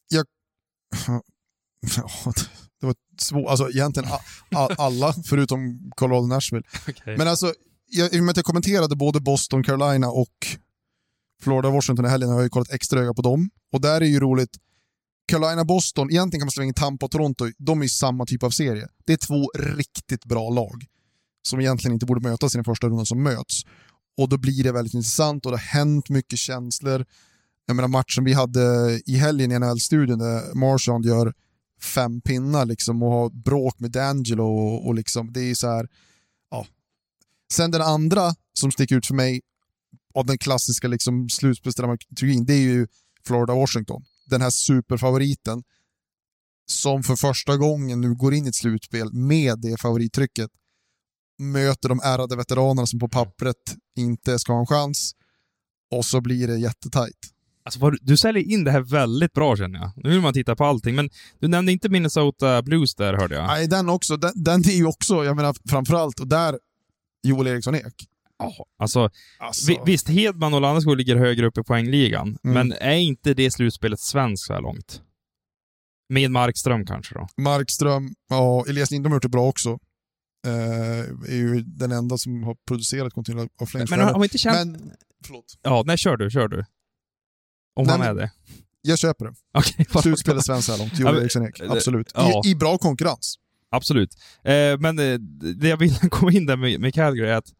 det var svårt. Alltså egentligen alla förutom Colorado Nashville. Okay. Men alltså, i och med att jag kommenterade både Boston, Carolina och Florida, Washington i helgen har jag ju kollat extra öga på dem. Och där är ju roligt. Carolina, Boston, egentligen kan man slänga in Tampa och Toronto. De är ju samma typ av serie. Det är två riktigt bra lag som egentligen inte borde mötas i den första rundan som möts. Och då blir det väldigt intressant och det har hänt mycket känslor. Jag menar matchen vi hade i helgen i NHL-studion där Marchand gör 5 pinnar liksom och har bråk med D'Angelo och liksom, det är så här, ja. Sen den andra som sticker ut för mig av den klassiska liksom slutspelsdramaturgin, det är ju Florida-Washington. Den här superfavoriten som för första gången nu går in i ett slutspel med det favorittrycket, möter de ärade veteranerna som på pappret inte ska ha en chans, och så blir det jättetajt. Alltså, du säljer in det här väldigt bra, känner jag. Nu vill man titta på allting, men du nämnde inte Minnesota Blues där, hörde jag. Nej, den också. Den är ju också, jag menar framförallt, och där Joel Eriksson Ek. Ja, alltså. Visst, Hedman och Landeskog ligger högre upp i poängligan, men är inte det slutspelet svenskt så här långt? Med Markström kanske då? Markström, ja, Elias Lindholm har gjort det bra också. Är ju den enda som har producerat kontinuerligt av Flames. Men har inte känt... Men, förlåt. Ja, nej, kör du. Om han är det. Jag köper det. Okay, slutspelet svenskt så här långt. Joel Eriksson Ek, absolut. Ja. I bra konkurrens. Absolut. Men det jag vill komma in där med Calgary är att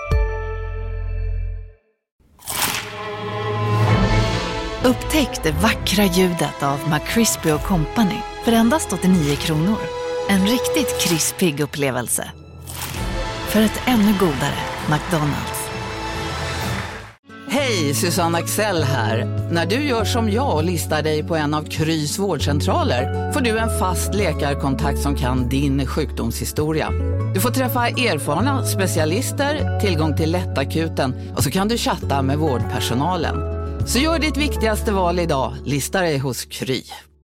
Upptäck det vackra ljudet av McCrispy & Company för endast 89 kronor. En riktigt krispig upplevelse. För ett ännu godare McDonald's. Hej, Susanne Axel här. När du gör som jag och listar dig på en av Krys vårdcentraler får du en fast läkarkontakt som kan din sjukdomshistoria. Du får träffa erfarna specialister, tillgång till lättakuten och så kan du chatta med vårdpersonalen. Så gör ditt viktigaste val idag, lista dig hos Kry.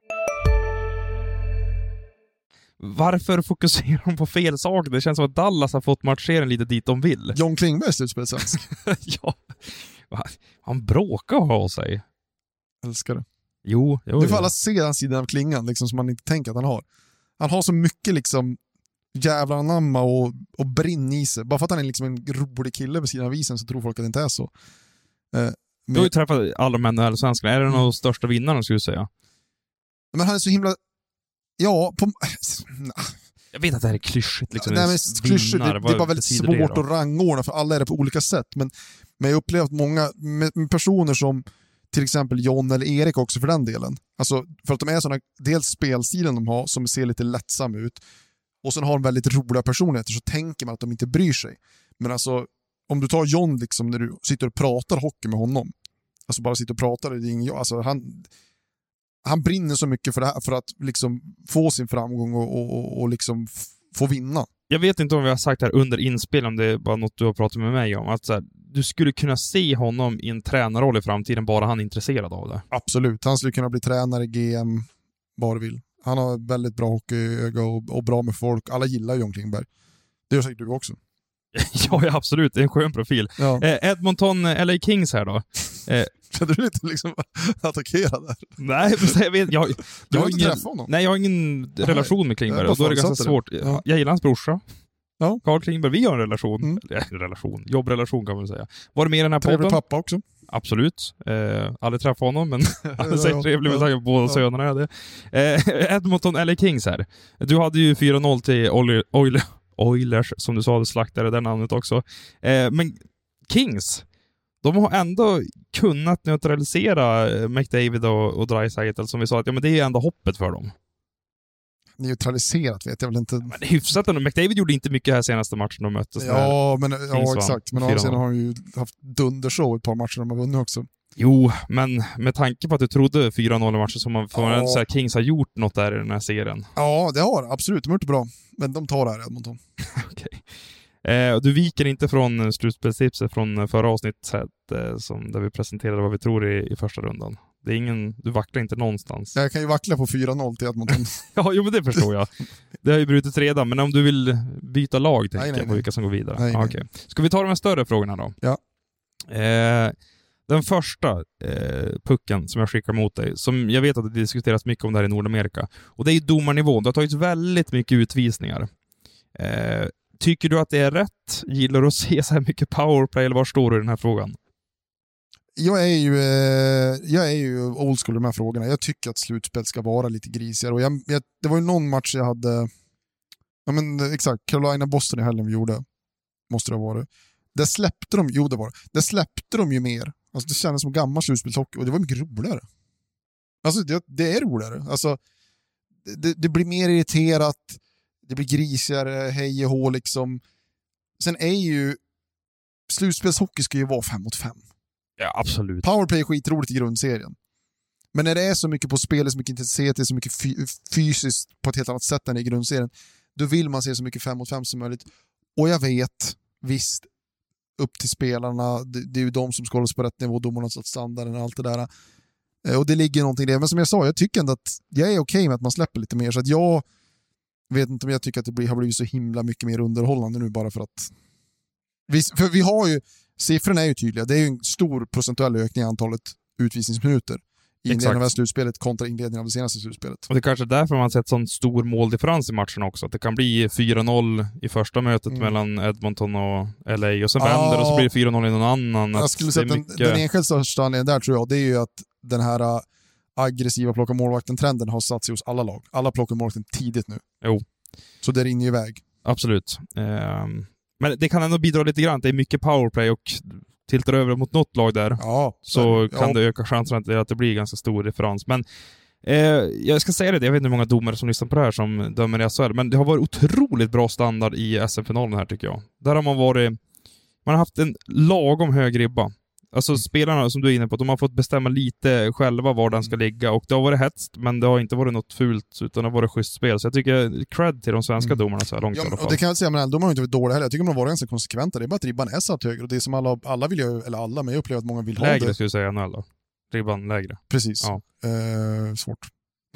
Varför fokuserar de på fel sak? Det känns som att Dallas har fått matchserien lite dit de vill. John Klingberg slutspelsvensk. Ja, han bråkar ha sig. Älskar det. Jo. Nu får alla se den sidan av klingan liksom, som man inte tänker att han har. Han har så mycket liksom jävla anamma och brinn i sig. Bara för att han är liksom en rolig kille vid sidan av isen så tror folk att det inte är så. Du har ju träffat alla de här svenskarna. Är det de största vinnarna, skulle du säga? Men han är så himla... Ja, jag vet att det här är klyschigt. Liksom. Nej, men klyschigt, det är bara väldigt svårt att rangordna, för alla är det på olika sätt. Men jag har upplevt många med personer som till exempel John eller Erik också för den delen. Alltså, för att de är sådana, dels spelstilen de har som ser lite lättsam ut, och sen har de väldigt roliga personligheter, så tänker man att de inte bryr sig. Men alltså, om du tar John liksom, när du sitter och pratar hockey med honom, alltså bara sitter och pratar, det är ingen, alltså han brinner så mycket för det här, för att liksom få sin framgång och liksom få vinna. Jag vet inte om vi har sagt här under inspel, om det är bara något du har pratat med mig om, att så här, du skulle kunna se honom i en tränarroll i framtiden, bara han är intresserad av det. Absolut, han skulle kunna bli tränare, GM, bara vill. Han har väldigt bra hockeyöga och bra med folk. Alla gillar John Klingberg. Det gör säkert du också. Ja, absolut. Det är en skön profil. Ja. Edmonton, LA Kings här då. Kände du lite liksom attackerad där? Nej, jag vet. Jag har inte träffat honom. Nej, jag har ingen relation med Klingberg. Och då är det ganska svårt. Ja. Jag gillar hans brorsa. Ja. Carl Klingberg, vi har en relation. Jobbrelation kan man säga. Var det med i den här podden? Trevlig pappa också. Absolut. Aldrig träffat honom, men han är säkert trevlig med sig. Båda sönerna är det. Edmonton, LA Kings här. Du hade ju 4-0 till Oilers, som du sa, det slaktade det namnet också. Men Kings, de har ändå kunnat neutralisera McDavid och Draisaitl, som vi sa, att men det är ändå hoppet för dem. Neutraliserat vet jag väl inte. Men hyfsat ändå. McDavid gjorde inte mycket här senaste matchen de möttes. Ja, exakt. Men sen har han ju haft dundershow ett par matcher de har vunnit också. Jo, men med tanke på att du trodde 4-0 i matcher, så man får ändå säga att Kings har gjort något där i den här serien. Ja, det har absolut. De har gjort det bra. Men de tar det här, Edmonton. Okej. Du viker inte från slutspelstipset från förra avsnittet där vi presenterade vad vi tror i första rundan. Det är du vacklar inte någonstans. Jag kan ju vackla på 4-0 till Edmonton. Ja, men det förstår jag. Det har ju brutit redan, men om du vill byta lag, tänker jag på vilka som går vidare. Nej. Okay. Ska vi ta de här större frågorna då? Ja. Den första pucken som jag skickar mot dig, som jag vet att det diskuteras mycket om det här i Nordamerika, och det är domarnivån. Det har tagits väldigt mycket utvisningar. Tycker du att det är rätt? Gillar du att se så här mycket powerplay, eller var står du i den här frågan? Jag är ju old school i de här frågorna. Jag tycker att slutspel ska vara lite grisigare. Och det var ju någon match jag hade... Ja, men exakt. Carolina-Boston i helgen vi gjorde. Måste det ha varit. Där släppte de... Jo, det var det. Där släppte de ju mer. Alltså, det kändes som gammal slutspelshockey. Och det var mycket roligare. Alltså, det är roligare. Alltså, det blir mer irriterat. Det blir grisigare. Hej och hå liksom. Sen är ju... Slutspelshockey ska ju vara 5-mot-5. Ja, absolut. Powerplay är skitroligt i grundserien. Men när det är så mycket på spel, så mycket intensitet, så mycket fysiskt på ett helt annat sätt än i grundserien, då vill man se så mycket 5-mot-5 som möjligt. Och jag vet, visst, upp till spelarna, det är ju de som ska hållas på rätt nivå, domarna har satt standarden och allt det där. Och det ligger någonting i det. Men som jag sa, jag tycker ändå att jag är okej med att man släpper lite mer. Så att jag vet inte om jag tycker att det har blivit så himla mycket mer underhållande nu, bara för att... För vi har ju... Siffrorna är ju tydliga. Det är ju en stor procentuell ökning i antalet utvisningsminuter i inledningen av slutspelet kontra inledningen av det senaste slutspelet. Och det är kanske därför man har sett sån stor måldifferens i matchen också. Att det kan bli 4-0 i första mötet mellan Edmonton och LA, och sen vänder och så blir det 4-0 i någon annan. Jag skulle säga att den enskilt största anledningen där, tror jag, det är ju att den här aggressiva plocka målvakten-trenden har satt sig hos alla lag. Alla plockar målvakten tidigt nu. Jo. Så det rinner iväg. Absolut. Men det kan ändå bidra lite grann. Det är mycket powerplay, och tiltar över mot något lag där, så kan det öka chansen att det blir ganska stor differens. Men jag ska säga det, jag vet inte hur många domare som lyssnar på det här som dömer i SHL, men det har varit otroligt bra standard i SM-finalen här, tycker jag. Där har man har haft en lagom hög ribba. Alltså spelarna, som du är inne på, de har fått bestämma lite själva var den ska ligga, och det har varit hetst, men det har inte varit något fult, utan det har varit schysst spel. Så jag tycker cred till de svenska domarna så här långt i alla fall. Och det kan jag säga, men de har inte varit dåliga heller. Jag tycker de har varit ganska konsekventa. Det är bara att ribban är satt högre, och det är som alla vill ju, eller alla, men jag upplever att många vill ha det. Lägre skulle jag säga NHL då. Ribban lägre. Precis. Ja. Svårt.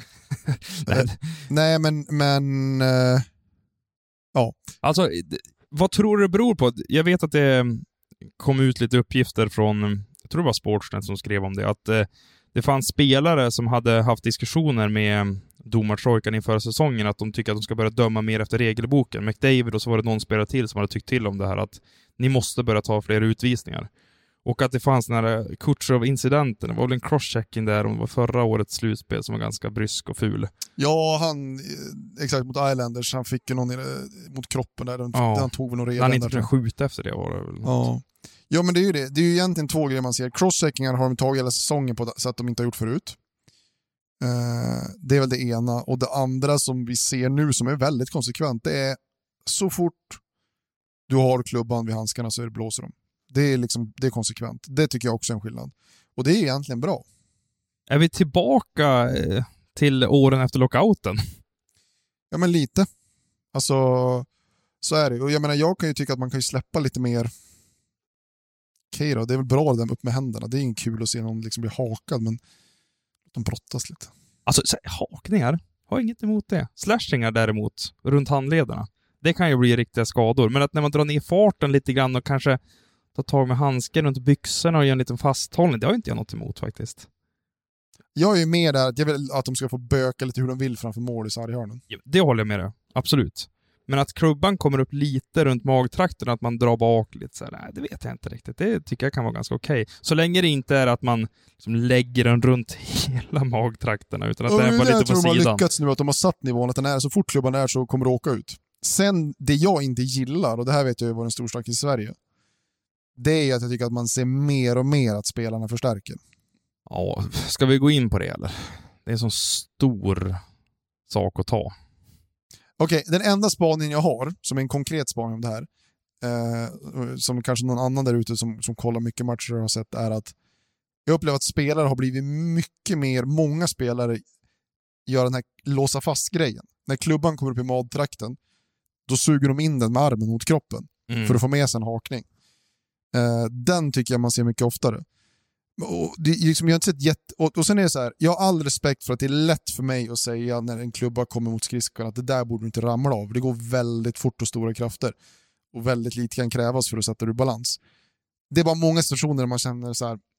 Nej, men ja. Alltså, vad tror du det beror på? Jag vet att det kom ut lite uppgifter från, jag tror det var Sportsnet som skrev om det, att det fanns spelare som hade haft diskussioner med domartrojkan inför säsongen, att de tycker att de ska börja döma mer efter regelboken. McDavid, och så var det någon spelare till som hade tyckt till om det här, att ni måste börja ta fler utvisningar. Och att det fanns den här Kutjerov-incidenten, det var väl en crosschecking där, och det var förra årets slutspel som var ganska brysk och ful. Ja, exakt, mot Islanders, han fick ju någon mot kroppen där, han tog väl någon redan. Han inte kunde skjuta efter det, var det väl. Ja, men det är ju det. Det är ju egentligen två grejer man ser. Crosscheckingar har de tagit hela säsongen på så att de inte har gjort förut. Det är väl det ena. Och det andra som vi ser nu, som är väldigt konsekvent, det är så fort du har klubban vid handskarna så blåser de. Det är konsekvent. Det tycker jag också är en skillnad. Och det är egentligen bra. Är vi tillbaka till åren efter lockouten? Ja, men lite. Alltså, så är det. Och jag menar, jag kan ju tycka att man kan ju släppa lite mer. Okej då, det är väl bra att upp med händerna. Det är inte kul att se någon liksom bli hakad, men de brottas lite. Alltså, hakningar, har inget emot det. Slashingar däremot, runt handlederna, det kan ju bli riktiga skador. Men att när man drar ner farten lite grann och kanske tar tag med handsken runt byxorna och gör en liten fasthållning, det har inte jag något emot faktiskt. Jag är ju med där att jag vill att de ska få böka lite hur de vill framför mål i sarghörnen. Ja, det håller jag med dig, absolut. Men att klubban kommer upp lite runt magtrakten, att man drar bak lite så här, nej, det vet jag inte riktigt. Det tycker jag kan vara ganska okej. Så länge det inte är att man liksom lägger den runt hela magtrakterna, utan att det är bara lite på sidan. Jag tror de har lyckats nu, att de har satt nivån, att den är så fort klubban är så kommer det åka ut. Sen, det jag inte gillar, och det här vet jag ju var en stor sak i Sverige, det är att jag tycker att man ser mer och mer att spelarna förstärker. Ja, ska vi gå in på det eller? Det är en sån stor sak att ta. Okej, den enda spaningen jag har, som är en konkret spaning om det här, som kanske någon annan där ute som kollar mycket matcher har sett, är att jag upplever att spelare har blivit mycket mer, många spelare gör den här låsa fast grejen. När klubban kommer upp i madtrakten, då suger de in den med armen mot kroppen för att få med sig en hakning. Den tycker jag man ser mycket oftare. Och det är liksom, jag har inte sett och sen är det så här, jag har all respekt för att det är lätt för mig att säga när en klubba kommer mot skridskorna att det där borde du inte ramla av. Det går väldigt fort och stora krafter. Och väldigt lite kan krävas för att sätta ur balans. Det är bara många situationer där man känner så här.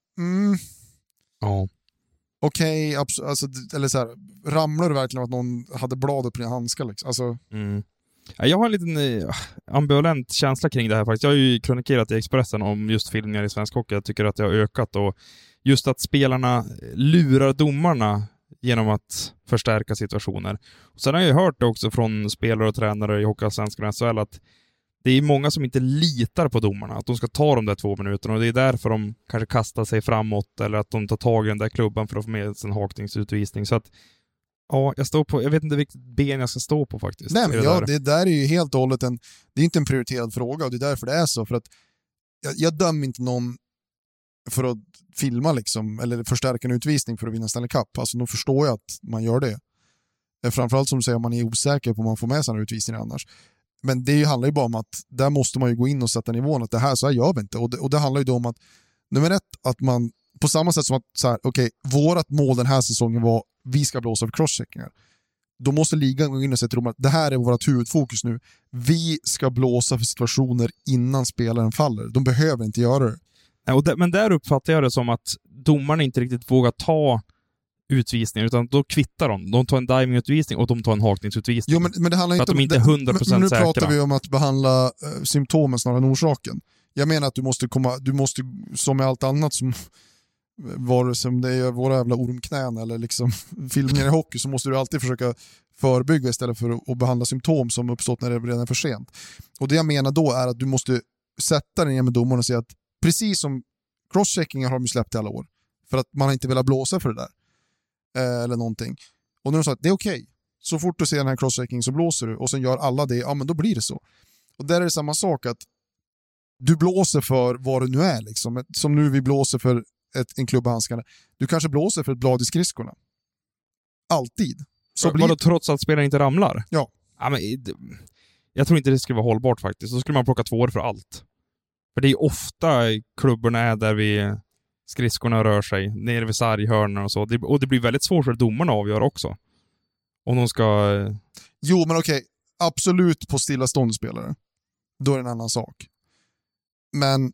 Ja. Okej, alltså, eller så här, ramlar det verkligen att någon hade bladet på dina handskar liksom? Alltså... Jag har en liten ambivalent känsla kring det här faktiskt. Jag har ju kronikerat i Expressen om just filmningar i svensk hockey. Jag tycker att det har ökat, och just att spelarna lurar domarna genom att förstärka situationer. Och sen har jag hört det också från spelare och tränare i Hockeyallsvenskan och SHL att det är många som inte litar på domarna, att de ska ta de där 2 minuterna, och det är därför de kanske kastar sig framåt eller att de tar tag i den där klubban för att få med sin hakningsutvisning. Så att ja, jag vet inte vilket ben jag ska stå på faktiskt. Nej, men det där är ju helt och hållet det är inte en prioriterad fråga, och det är därför det är så, för att jag dömer inte någon för att filma liksom, eller förstärka en utvisning för att vinna Stanley Cup. Alltså då förstår jag att man gör det. Framförallt som du säger, man är osäker på om man får med sig en utvisning annars. Men det handlar ju bara om att där måste man ju gå in och sätta nivån, att det här så här gör vi inte. Och det handlar ju då om att nummer 1, att man på samma sätt som att så här, okej, vårat mål den här säsongen var vi ska blåsa för crosscheckingar. Då måste ligan gå in och säga till dem att det här är vårt huvudfokus nu. Vi ska blåsa för situationer innan spelaren faller. De behöver inte göra det. Ja, men där uppfattar jag det som att domarna inte riktigt vågar ta utvisningar, utan då kvittar de. De tar en diving-utvisning och de tar en hakningsutvisning. Jo, men det handlar inte om de inte är 100% säkra. Nu pratar vi om att behandla symptomen snarare än orsaken. Jag menar att du måste som med allt annat, som vare sig det är våra jävla ormknän eller liksom filmningar i hockey, så måste du alltid försöka förebygga istället för att behandla symptom som uppstått när det redan är för sent. Och det jag menar då är att du måste sätta dig ner med domaren och säga att precis som crosscheckingar har de släppt i alla år för att man inte vill blåsa för det där eller någonting. Och nu har de sagt att det är okej. Så fort du ser den här crosschecking så blåser du, och sen gör alla det, ja men då blir det så. Och där är det samma sak, att du blåser för vad det nu är liksom. Som nu vi blåser för en klubb i handskarna. Du kanske blåser för ett blad i skridskorna. Alltid. Så Vadå, trots att spelaren inte ramlar? Ja. Men jag tror inte det skulle vara hållbart faktiskt. Då skulle man plocka 2 år för allt. För det är ofta klubborna är där vi skridskorna rör sig, nere vid sarghörnen och så. Och det blir väldigt svårt för domarna att avgöra också. Om de ska... Jo, men okej. Absolut på stillastående spelare. Då är det en annan sak. Men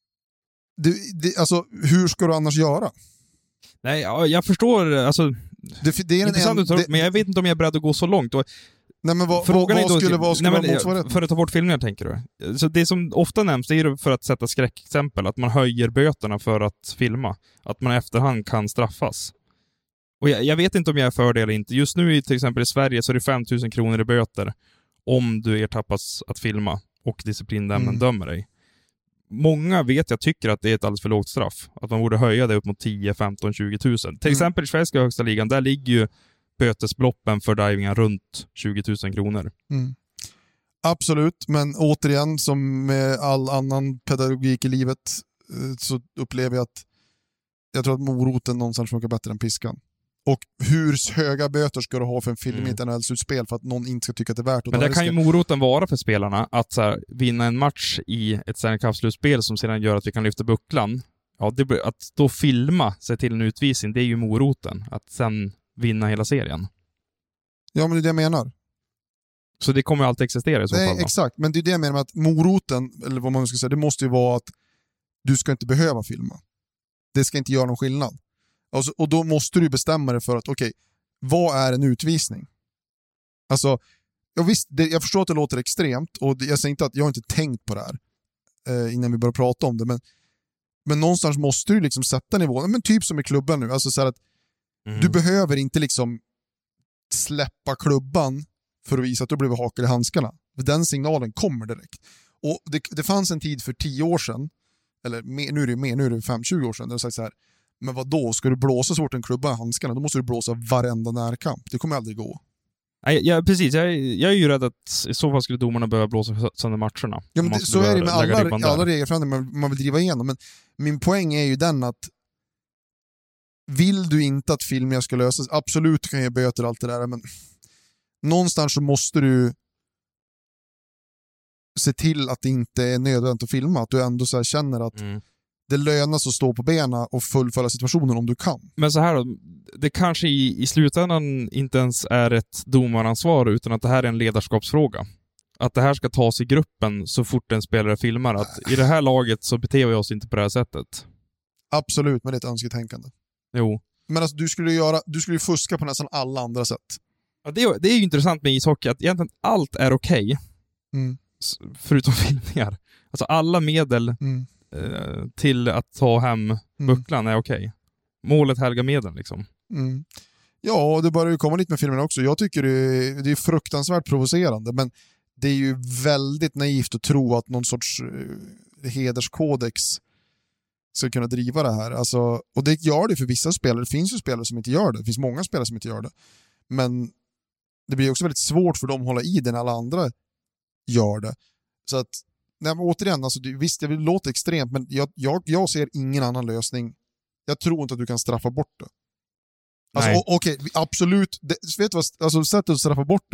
alltså, hur ska du annars göra? Nej, jag förstår. Alltså, det är intressant men jag vet inte om jag är beredd att gå så långt. Nej, men vad skulle vara motsvarigheten? För att ta bort filmningar, tänker du? Så det som ofta nämns, det är för att sätta skräckexempel. Att man höjer böterna för att filma. Att man i efterhand kan straffas. Och jag vet inte om jag är för det eller inte. Just nu till exempel i Sverige så är det 5 000 kronor i böter om du ertappas att filma och disciplinnämnden dömer dig. Många vet jag tycker att det är ett alldeles för lågt straff. Att man borde höja det upp mot 10, 15, 20 000. Till exempel i svenska högsta ligan, där ligger ju bötesbeloppen för divingar runt 20 000 kronor. Absolut, men återigen, som med all annan pedagogik i livet, så upplever jag att jag tror att moroten någonstans funkar bättre än piskan. Och hur höga böter ska du ha för en film i ett NHL-slutspel för att någon inte ska tycka att det är värt att men där kan ju moroten vara för spelarna att så här, vinna en match i ett Stanley Cup-slutspel som sedan gör att vi kan lyfta bucklan. Ja, att då filma sig till en utvisning, det är ju moroten. Att sen vinna hela serien. Ja, men det är det jag menar. Så det kommer alltid existera i så fall. Exakt, men det är det jag menar med att moroten, eller vad man ska säga, det måste ju vara att du ska inte behöva filma. Det ska inte göra någon skillnad. Alltså, och då måste du bestämma dig för att okej, vad är en utvisning? Alltså, jag förstår att det låter extremt, och jag säger inte att jag har inte tänkt på det här innan vi börjar prata om det, men någonstans måste du liksom sätta nivån, men typ som i klubben nu, alltså så här att du behöver inte liksom släppa klubban för att visa att du blivit hakad i handskarna. Den signalen kommer direkt. Och det fanns en tid för 10 år sedan, eller nu är det 5-20 år sedan, där det sagt så här, men vad då ska du blåsa så fort en klubba i handskarna, då måste du blåsa varenda närkamp. Det kommer aldrig gå. Ja, precis. Jag är ju rädd att i så fall skulle domarna behöva blåsa sönder matcherna. Ja, men så är det med alla regelförändringar man vill driva igenom. Men min poäng är ju den att vill du inte att filmer ska lösas, absolut kan jag böter och allt det där, men någonstans så måste du se till att det inte är nödvändigt att filma, att du ändå så här känner att det lönas att stå på benen och fullfölja situationen om du kan. Men så här då, det kanske i slutändan inte ens är ett domaransvar, utan att det här är en ledarskapsfråga. Att det här ska tas i gruppen så fort en spelare filmar. Att i det här laget så beter vi oss inte på det här sättet. Absolut, men det är ett önsketänkande. Jo. Men alltså, du skulle fuska på nästan alla andra sätt. Ja, det är ju intressant med ishockey, att egentligen allt är okej. Förutom filmningar. Alltså alla medel till att ta hem bucklan är okej. Målet helgar medel liksom. Ja, det börjar ju komma lite med filmerna också. Jag tycker det är fruktansvärt provocerande, men det är ju väldigt naivt att tro att någon sorts hederskodex ska kunna driva det här. Alltså, och det gör det för vissa spelare. Det finns ju spelare som inte gör det. Det finns många spelare som inte gör det. Men det blir också väldigt svårt för dem att hålla i det när alla andra gör det. Så att, nej, men återigen, alltså, visst, det låter extremt, men jag ser ingen annan lösning. Jag tror inte att du kan straffa bort det. Alltså, okej, absolut. Vet du vad, alltså, sättet att straffa bort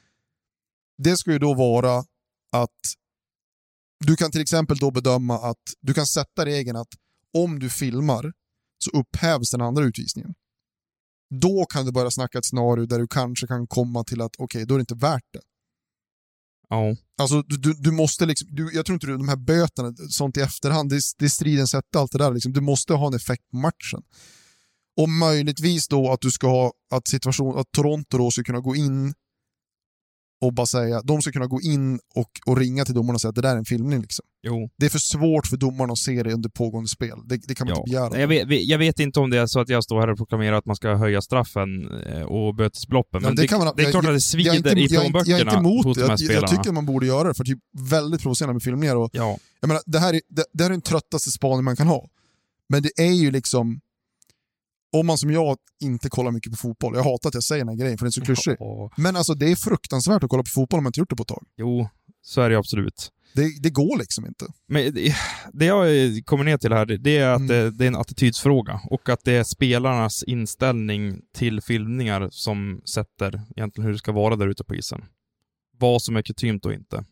det ska ju då vara att du kan till exempel då bedöma att du kan sätta regeln att om du filmar så upphävs den andra utvisningen. Då kan du börja snacka ett scenario där du kanske kan komma till att okej, då är det inte värt det. Ja. Alltså du måste liksom, jag tror inte de här böterna, sånt i efterhand, det är stridens sätt, allt det där liksom, du måste ha en effekt på matchen. Och möjligtvis då att du ska ha att Toronto då ska kunna gå in och bara säga, de ska kunna gå in och ringa till domarna och säga att det där är en filmning liksom. Jo. Det är för svårt för domarna att se det under pågående spel. Det kan man inte begära. Jag vet inte om det är så att jag står här och proklamerar att man ska höja straffen och bötesbeloppen, men det är klart att det svider i plånböckerna hos de här spelarna. Jag tycker man borde göra det, för det är väldigt provocerande med filmningar. Och, jag menar, det här är den tröttaste spaning man kan ha. Men det är ju liksom, om man som jag inte kollar mycket på fotboll, jag hatar att jag säger den här grejen för det är så klyschig. Men alltså det är fruktansvärt att kolla på fotboll om man inte gjort det på ett tag. Jo, så är det absolut. Det går liksom inte. Men det jag kommer ner till här, det är att det är en attitydsfråga och att det är spelarnas inställning till filmningar som sätter egentligen hur det ska vara där ute på isen. Vad som är kutymt och inte.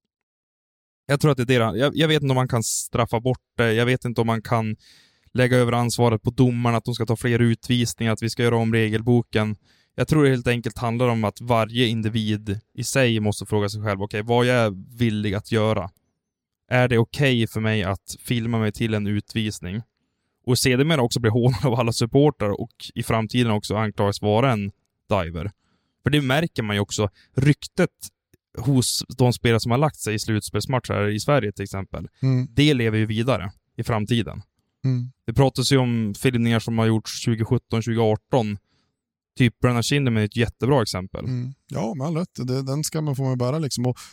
Jag tror att det är det. Jag vet inte om man kan straffa bort det. Jag vet inte om man kan lägga över ansvaret på domarna, att de ska ta fler utvisningar, att vi ska göra om regelboken. Jag tror det helt enkelt handlar om att varje individ i sig måste fråga sig själv, okej, vad jag är villig att göra. Är det okej för mig att filma mig till en utvisning? Och sedermera också bli hånad av alla supportrar och i framtiden också anklagas vara en diver. För det märker man ju också. Ryktet hos de spelare som har lagt sig i slutspelsmatcher i Sverige till exempel, det lever ju vidare i framtiden. Det pratas ju om filmningar som har gjorts 2017-2018. Typ Brennan Kinderman är ett jättebra exempel. Ja, med all rätt. Den ska man få bära liksom. Och,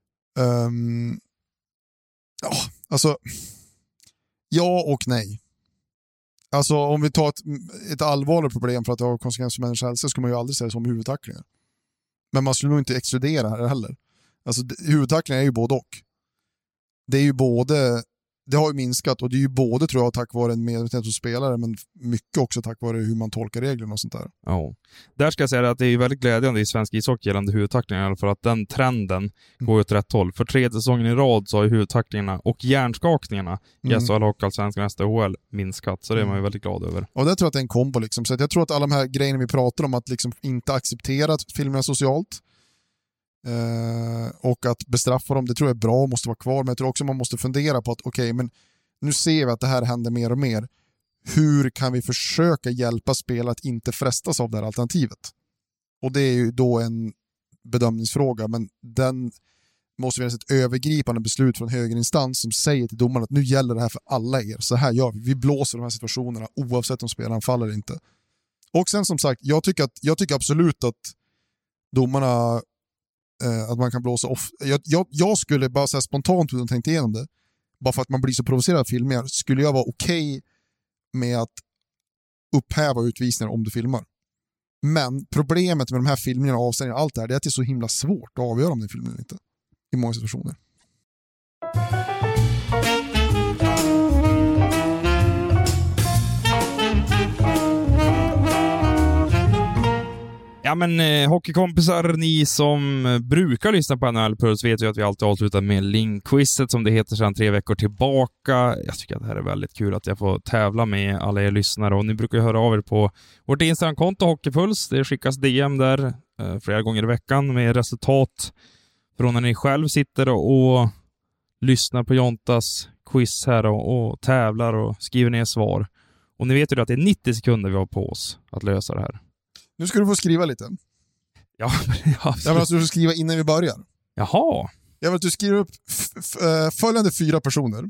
alltså ja och nej. Alltså om vi tar ett allvarligt problem för att det har konsekvenser för människors hälsa, ska man ju aldrig säga som huvudtacklingar. Men man skulle nog inte exkludera här heller. Alltså huvudtacklingar är ju både och. Det är ju både, det har ju minskat och det är ju både, tror jag, tack vare en medvetenhet hos spelare, men mycket också tack vare hur man tolkar reglerna och sånt där. Ja. Där ska jag säga att det är väldigt glädjande i svensk ishockey gällande huvudtacklingar, för att den trenden går åt rätt håll. För 3:e säsongen i rad så har ju huvudtacklingarna och hjärnskakningarna i SHL och Allsvenskan SHL minskat, så det är man ju väldigt glad över. Och det tror jag att det är en kombo liksom. Så att jag tror att alla de här grejerna vi pratar om, att liksom inte acceptera filmerna socialt och att bestraffa dem, det tror jag är bra och måste vara kvar. Men jag tror också man måste fundera på att okej, men nu ser vi att det här händer mer och mer. Hur kan vi försöka hjälpa spelare att inte frestas av det här alternativet? Och det är ju då en bedömningsfråga, men den måste finnas ett övergripande beslut från högre instans som säger till domarna att nu gäller det här för alla er. Så här gör vi. Vi blåser de här situationerna oavsett om spelaren faller eller inte. Och sen som sagt, jag tycker absolut att domarna att man kan blåsa off. Jag skulle bara så här spontant utan tänkt igenom det, bara för att man blir så provocerad av filmer, skulle jag vara okej med att upphäva utvisningar om du filmar. Men problemet med de här filmerna och avstängningarna och allt det här, det är att det är så himla svårt att avgöra om det är film eller inte. I många situationer. Ja men hockeykompisar, ni som brukar lyssna på NHL Puls vet ju att vi alltid avslutar med Linkquizet som det heter sedan 3 veckor tillbaka. Jag tycker att det här är väldigt kul att jag får tävla med alla er lyssnare och ni brukar höra av er på vårt Instagram-konto Hockeypuls. Det skickas DM där flera gånger i veckan med resultat från när ni själv sitter och lyssnar på Jontas quiz här och tävlar och skriver ner svar. Och ni vet ju att det är 90 sekunder vi har på oss att lösa det här. Nu ska du få skriva lite. Ja, jag vill att du får skriva innan vi börjar. Jaha. Jag vill att du skriver upp följande 4 personer.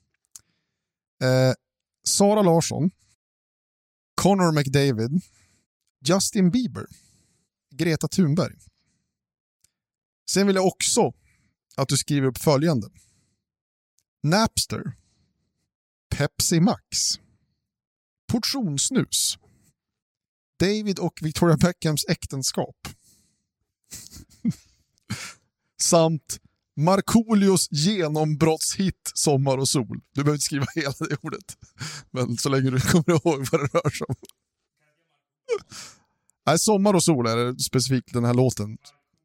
Sara Larsson, Connor McDavid, Justin Bieber, Greta Thunberg. Sen vill jag också att du skriver upp följande. Napster, Pepsi Max, portionssnus, David och Victoria Beckhams äktenskap samt Markoolios genombrottshit Sommar och sol. Du behöver inte skriva hela det ordet, men så länge du kommer ihåg vad det rör sig om. Nej, Sommar och sol är det specifikt den här låten.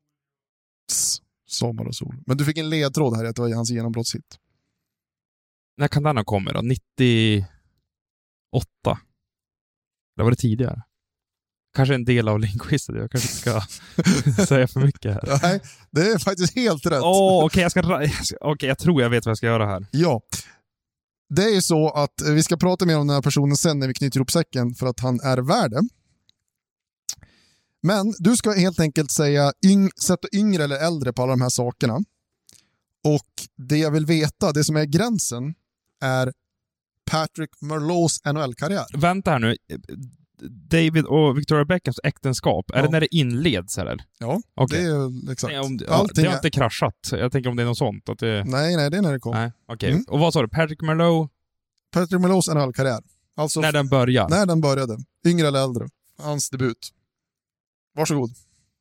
Sommar och sol. Men du fick en ledtråd här att det var hans genombrottshit. När kan den ha kommit då? 98. Det var det tidigare. Kanske en del av Linkquizet. Jag kanske inte ska säga för mycket här. Nej, det är faktiskt helt rätt. Okej, jag tror jag vet vad jag ska göra här. Ja. Det är så att vi ska prata mer om den här personen sen när vi knyter ihop säcken för att han är värd det. Men du ska helt enkelt säga sätta yngre eller äldre på alla de här sakerna. Och det jag vill veta, det som är gränsen, är Patrick Marleaus NHL-karriär. Vänta här nu. David och Victoria Beckhams äktenskap, är det när det inleds eller? Ja, okay. Det är exakt. Nej, det har inte kraschat. Jag tänker om det är något sånt. Att det... Nej, det är när det kom. Nej, okej. Och vad sa du? Patrick Marleaus NHL-karriär. Alltså, när den börjar? När den började. Yngre eller äldre. Hans debut. Varsågod.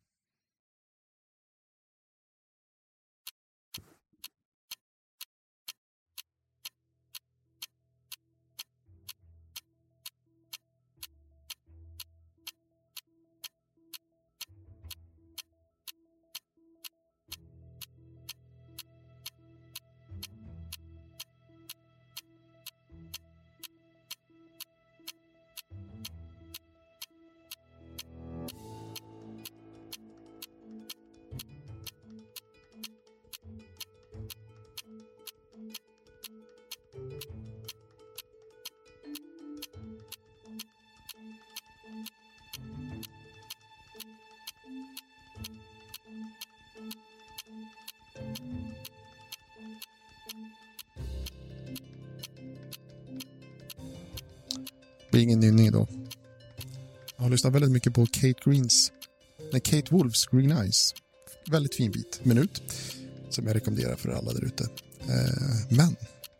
Det blir ingen nynning då. Jag har lyssnat väldigt mycket på Kate Wolfs Green Eyes. Väldigt fin bit, minut, som jag rekommenderar för alla där ute. Men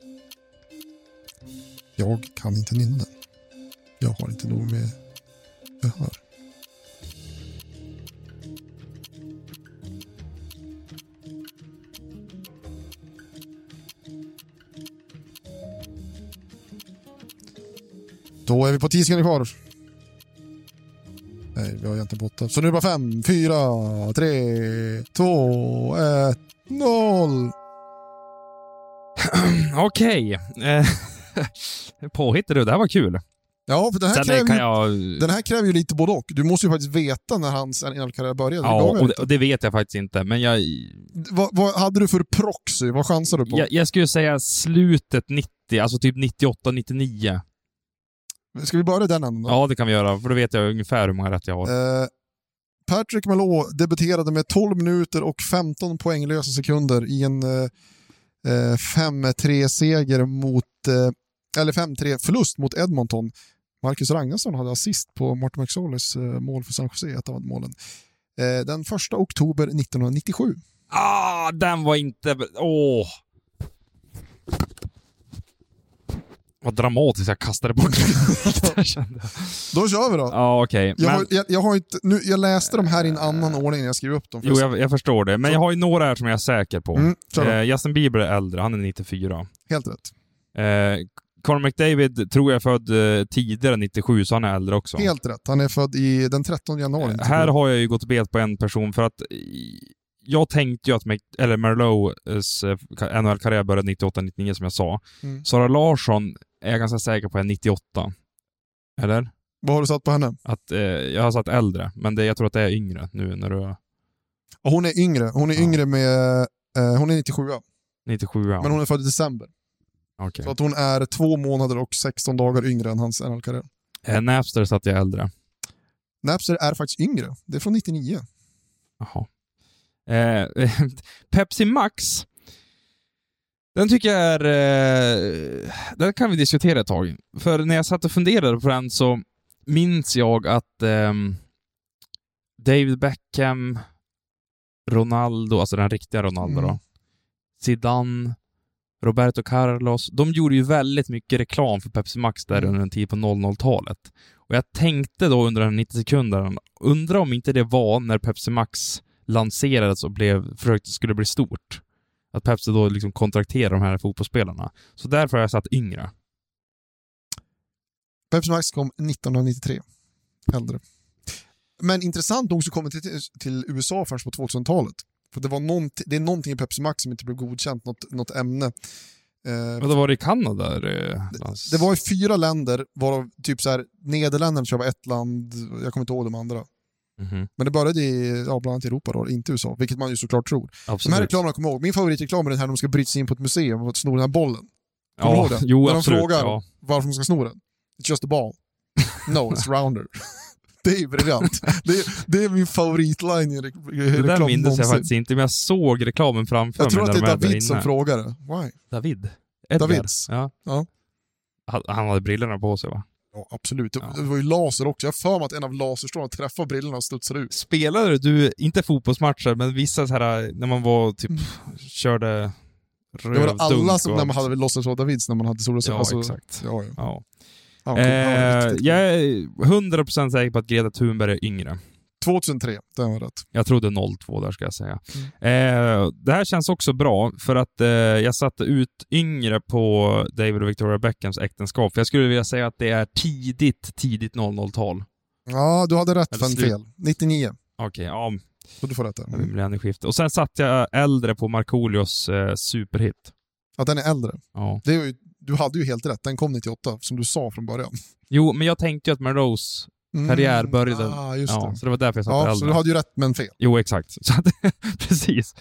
jag kan inte nynna den. Jag har inte nog med gehör. Då är vi på 10 sekunder kvar. Nej, vi har egentligen på 8. Så nu är det bara 5, 4, 3, 2, 1, 0. Okej. Påhittar du, det här var kul. Ja, för den här kräver ju lite både och. Du måste ju faktiskt veta när hans NHL-karriär började. Ja, och det vet jag faktiskt inte. Men jag... Vad hade du för proxy? Vad chansar du på? Jag skulle säga slutet 90, alltså typ 98-99. Ska vi börja den änden då? Ja, det kan vi göra, för då vet jag ungefär hur många rätt jag har. Patrick Marleau debuterade med 12 minuter och 15 poänglösa sekunder i en 5-3-seger mot... eller 5-3 förlust mot Edmonton. Marcus Ragnarsson hade assist på Martin McSorleys mål för San Jose, ett av målen. Den 1 oktober 1997. Den var inte... Vad dramatiskt jag kastade bort det. Då kör vi då. Ja, okej. Jag läste de här i en annan ordning när jag skrev upp dem. Jo, jag förstår det. Men jag har ju några här som jag är säker på. Justin Bieber är äldre, han är 94. Helt rätt. Conor McDavid tror jag är född tidigare 97, så han är äldre också. Helt rätt. Han är född den 13 januari. Här har jag ju gått bet på en person för att jag tänkte ju att Merlots NHL-karriär började 98-99 som jag sa. Sara Larsson är jag ganska säker på är 98. Eller? Vad har du satt på henne? Jag har satt äldre, men jag tror att det är yngre nu när du... Hon är yngre. Hon är yngre med... hon är 97. 97, ja. Men hon är född i december. Okay. Så att hon är 2 månader och 16 dagar yngre än hans NHL-karriär. Napster satt jag äldre. Napster är faktiskt yngre. Det är från 99. Jaha. Pepsi Max, den tycker jag är... den kan vi diskutera ett tag. För när jag satt och funderade på den så minns jag att David Beckham, Ronaldo, alltså den riktiga Ronaldo då, Zidane, Roberto Carlos, de gjorde ju väldigt mycket reklam för Pepsi Max där under en tid på 00-talet. Och jag tänkte då under den 90 sekunderna, undrar om inte det var när Pepsi Max lanserades och skulle bli stort. Att Pepsi då liksom kontrakterade de här fotbollsspelarna. Så därför har jag satt yngre. Pepsi Max kom 1993. Äldre. Men intressant nog så kom det till USA först på 2000-talet. För det är någonting i Pepsi Max som inte blev godkänt, något ämne. Och då var det i Kanada? Det var i 4 länder, varav typ så här, Nederländerna tror jag var ett land, jag kommer inte ihåg de andra. Men det började bland annat i Europa då, inte USA, vilket man ju såklart tror. Absolut. De här reklamerna kommer jag ihåg. Min favoritreklam är den här när de ska bryta sig in på ett museum och sno den här bollen. Kommer du ihåg den? Jo, när absolut, de frågar varför de ska sno den. It's just a ball. No, it's rounder. Det är briljant. Det är min favoritline i reklam. Det där minns jag faktiskt inte, men jag såg reklamen framför mig. Jag tror att det är David som frågar det. Why? David? Davids. Ja. Han hade brillorna på sig, va? Ja, absolut. Det var ju laser också. Jag för mig att en av laserstrålarna träffade brillorna och studsade ut. Spelade du, inte fotbollsmatcher, men vissa så här, när man var typ, körde rövdunk? Det var alla som när man hade låtsats vara Davids när man hade solglasögon. Ja, alltså, exakt. Ja. Jag är 100% säker på att Greta Thunberg är yngre. 2003, det var rätt. Jag trodde 02 där, ska jag säga. Det här känns också bra för att jag satte ut yngre på David och Victoria Beckhams äktenskap. För jag skulle vilja säga att det är tidigt 00-tal. Ja, du hade rätt för en fel. 99. Okej, ja. Så du får rätt där. Och sen satte jag äldre på Markoolios superhit. Att den är äldre? Ja. Det är ju, du hade ju helt rätt. Den kom 98, som du sa från början. Jo, men jag tänkte ju att Merlots karriär började... Just det. Så det var därför jag satte äldre. Så du hade ju rätt men fel. Jo, exakt. Så att, precis.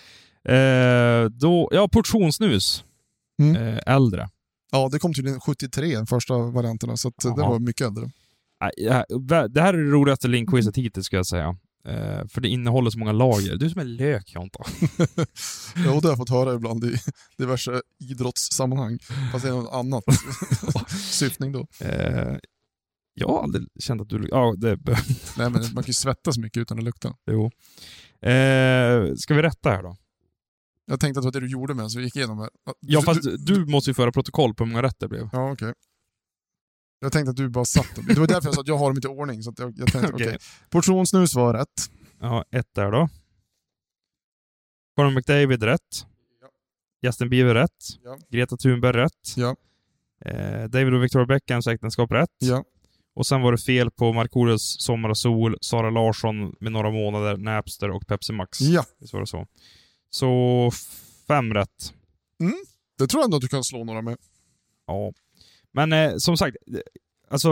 Portionssnus. Äldre. Ja, det kom till 73, den första varianterna. Så att det var mycket äldre. Det här är det roligaste linkquizet hittills, ska jag säga. För det innehåller så många lager. Du som är lök, Jonta. Ja, och det har jag fått höra ibland i diverse idrottssammanhang. Fast det är något annat syftning då. Jag har aldrig känt att du... Nej, men man kan ju svettas mycket utan att lukta. Jo. Ska vi rätta här då? Jag tänkte att det var det du gjorde med så vi gick igenom här. Ja, fast du måste ju föra protokoll på hur många rätt det blev. Ja, okej. Jag tänkte att du bara satt dem. Det var därför jag sa att jag har dem inte i ordning. Så att jag tänkte, okej. Portionssnus var rätt. Ja, 1 där då. Conor McDavid rätt. Ja. Justin Bieber rätt. Ja. Greta Thunberg rätt. Ja. David och Victoria Beckhams äktenskap rätt. Ja. Och sen var det fel på Markoolios Sommar och sol, Sara Larsson med några månader, Napster och Pepsi Max. Ja. Visst var det så. Så 5 rätt. Det tror jag ändå att du kan slå några med. Ja. Men som sagt, alltså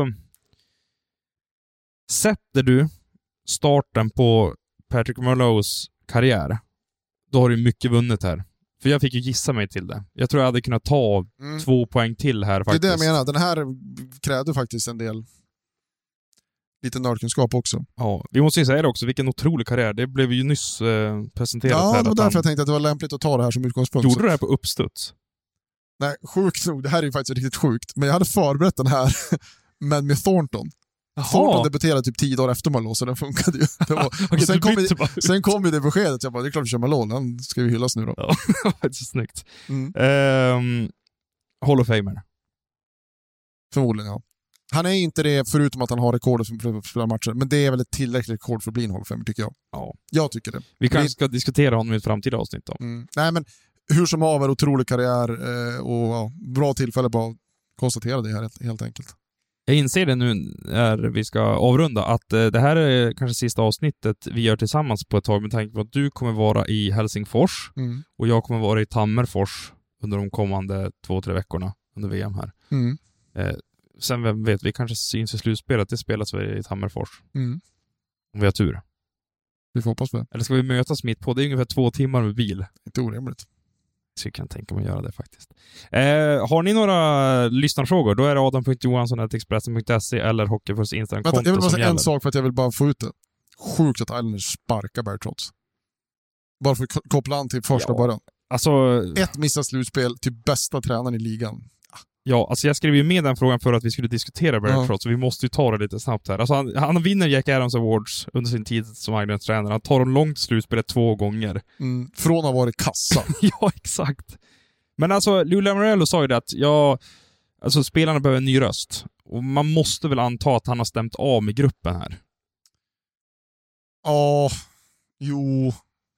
sätter du starten på Patrick Merlots karriär, då har du mycket vunnet här. För jag fick ju gissa mig till det. Jag tror jag hade kunnat ta 2 poäng till här faktiskt. Det är det jag menar. Den här krävde faktiskt en del lite nördkunskap också. Ja, vi måste ju säga det också. Vilken otrolig karriär. Det blev ju nyss presenterat här. Ja, det var därför jag tänkte att det var lämpligt att ta det här som utgångspunkt. Gjorde du det här på uppstuds? Nej, sjukt nog. Det här är ju faktiskt riktigt sjukt. Men jag hade förberett den här med Thornton. Thornton debuterade typ 10 dagar efter Malone, så den funkade ju. Okay, sen kom ju det beskedet, jag bara, det är klart vi kör Malone, han ska ju hyllas nu då. Ja, det är så snyggt. Hall of Famer. Förmodligen, ja. Han är inte det, förutom att han har rekordet för flera matcher, men det är väl ett tillräckligt rekord för att bli en Hall of Famer, tycker jag. Ja. Jag tycker det. Vi kanske ska diskutera honom i ett framtida avsnitt då. Nej, men hur som haver, otrolig karriär och bra tillfälle bara att konstatera det här helt enkelt. Jag inser det nu när vi ska avrunda, att det här är kanske sista avsnittet vi gör tillsammans på ett tag, med tanke på att du kommer vara i Helsingfors och jag kommer vara i Tammerfors under de kommande 2-3 veckorna under VM här. Sen vem vet, vi kanske syns i slutspelet, det spelas i Tammerfors. Om vi har tur. Vi får hoppas på det. Eller ska vi mötas mitt på? Det är ungefär 2 timmar med bil. Inte orimligt. Så jag kan tänka mig att göra det faktiskt. Har ni några lyssnarfrågor? Då är det adam.johansson@expressen.se eller Hockeyfors Instagram-konto. Jag vill bara säga en sak för att jag vill bara få ut det. Sjukt att Islanders sparkar Barry Trotz. Bara för att koppla an till första början. Alltså, ett missat slutspel till bästa tränaren i ligan. Ja, alltså jag skrev ju med den frågan för att vi skulle diskutera Barry Trotz, så vi måste ju ta det lite snabbt här. Alltså han vinner Jack Adams Awards under sin tid som Islanders tränare. Han tar dem långt slutspelet 2 gånger. Från att ha varit kassa. Ja, exakt. Men alltså, Lou Lamoriello sa ju det att alltså spelarna behöver en ny röst. Och man måste väl anta att han har stämt av med gruppen här. Ja, jo.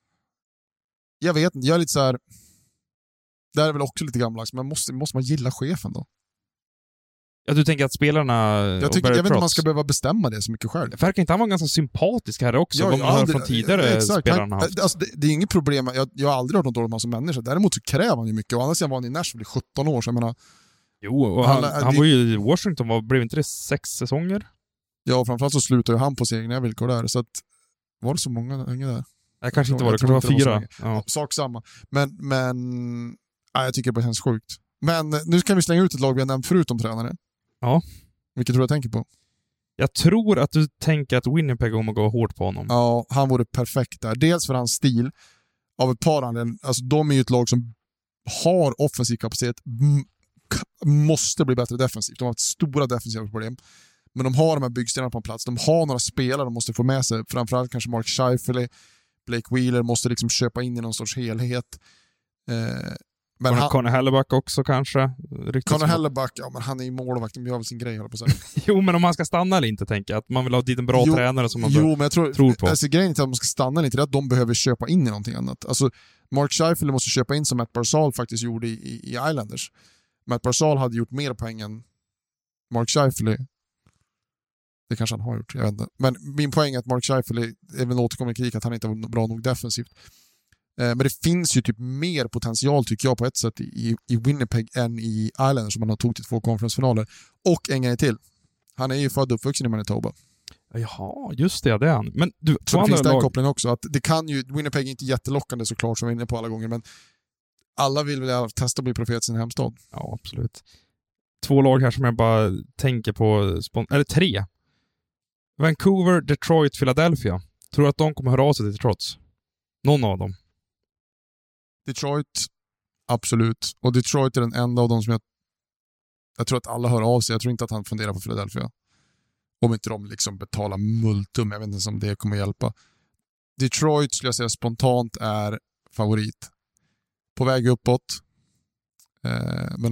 Jag vet inte, jag är lite så här. Det är väl också lite gammaldags, men måste man gilla chefen då? Ja, du tänker att spelarna... Jag vet inte om man ska behöva bestämma det så mycket själv. Verkar inte han vara ganska sympatisk här också? Ja, de har hört från tidigare spelarna. Alltså, det är inget problem. Jag har aldrig hört något dåligt om honom som människa. Däremot så kräver han ju mycket. Och annars var han i Nashville i 17 år. Så jag menar, jo, och han var ju i Washington. Blev inte det 6 säsonger? Ja, framförallt så slutade ju han på sina egna villkor där. Så att, var det så många där? Nej, kanske inte var det. Kanske var 4. Ja. Sak samma. Men jag tycker det bara känns sjukt. Men nu kan vi slänga ut ett lag vi har nämnt förut om tränare. Ja. Vilket tror jag tänker på? Jag tror att du tänker att Winnipeg kommer gå hårt på honom. Ja, han vore perfekt där. Dels för hans stil. Av ett par anledningar. Alltså de är ju ett lag som har offensiv kapacitet. Måste bli bättre defensivt. De har haft stora defensiva problem. Men de har de här byggstenarna på en plats. De har några spelare de måste få med sig. Framförallt kanske Mark Scheifele, Blake Wheeler måste liksom köpa in i någon sorts helhet. Men Connor Hellebuck också kanske. Connor Hellebuck, ja men han är ju målvakt, de gör väl sin grej, håller på att säga. Jo, men om han ska stanna eller inte, tänker jag. Att man vill ha dit en bra tränare som man men jag tror på. Alltså, grejen är att man ska stanna lite, det är att de behöver köpa in i någonting annat. Alltså, Mark Scheifele måste köpa in som Matt Barzal faktiskt gjorde i Islanders. Matt Barzal hade gjort mer poäng än Mark Scheifele. Det kanske han har gjort, jag vet inte. Men min poäng är att Mark Scheifele är väl återkommande kritik att han inte var bra nog defensivt. Men det finns ju typ mer potential tycker jag på ett sätt i Winnipeg än i Islanders som man har tagit till 2 konferensfinaler. Och en grej till. Han är ju född och uppvuxen i Manitoba. Jaha, just det, det är han. Men du, så det finns den kopplingen också. Att det kan ju, Winnipeg är inte jättelockande såklart som vi är inne på alla gånger, men alla vill väl testa att bli profet i sin hemstad. Ja, absolut. 2 lag här som jag bara tänker på, eller 3. Vancouver, Detroit, Philadelphia. Tror du att de kommer höra av sig till Trotz? Någon av dem? Detroit, absolut. Och Detroit är den enda av dem som jag tror att alla hör av sig. Jag tror inte att han funderar på Philadelphia. Om inte de liksom betalar multum. Jag vet inte om det kommer hjälpa. Detroit skulle jag säga spontant är favorit. På väg uppåt. Men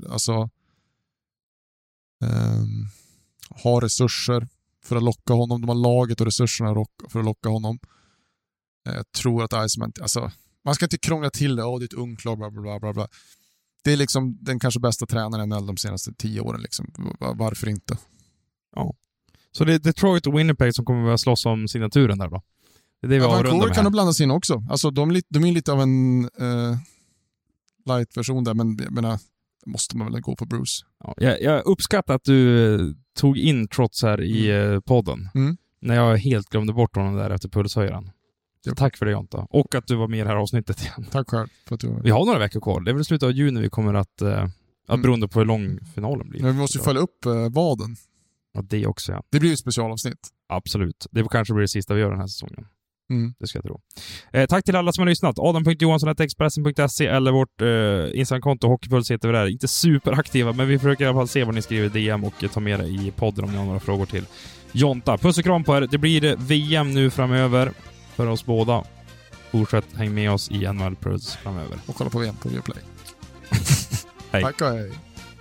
har resurser för att locka honom. De har laget och resurserna för att locka honom. Jag tror att Iceman... Alltså, man ska inte krångla till det. Det är ett ungt lag, bla bla bla bla. Det är liksom den kanske bästa tränaren de senaste 10 åren. Liksom. Varför inte? Ja. Så det är Detroit och Winnipeg som kommer att slåss om signaturen där då? Det är det vi Vancouver kan nog blandas in också. Alltså, de är lite av en light-version där, men jag menar, måste man väl gå på Bruce. Ja, jag uppskattar att du tog in Trotz här i podden. När jag helt glömde bort honom där efter pulshöjaren. Tack för det, Jonta. Och att du var med i det här avsnittet igen. Tack själv för att du var med. Vi har några veckor kvar. Det är väl slutet av juni vi kommer att beroende på hur lång finalen blir. Men vi måste ju följa upp vaden. Ja, det också, ja. Det blir ju ett specialavsnitt. Absolut. Det kanske blir det sista vi gör den här säsongen. Det ska jag tro. Tack till alla som har lyssnat. Adam.Johansson@expressen.se eller vårt Instagramkonto Hockeypuls heter vi där. Inte superaktiva, men vi försöker i alla fall se vad ni skriver i DM och ta med det i podden om ni har några frågor till Jonta. Puss och kram på er. Det blir VM nu framöver för oss båda. Fortsätt häng med oss i NHL Puls framöver. Och kolla på VM på Viaplay. Hej. Tack och hej.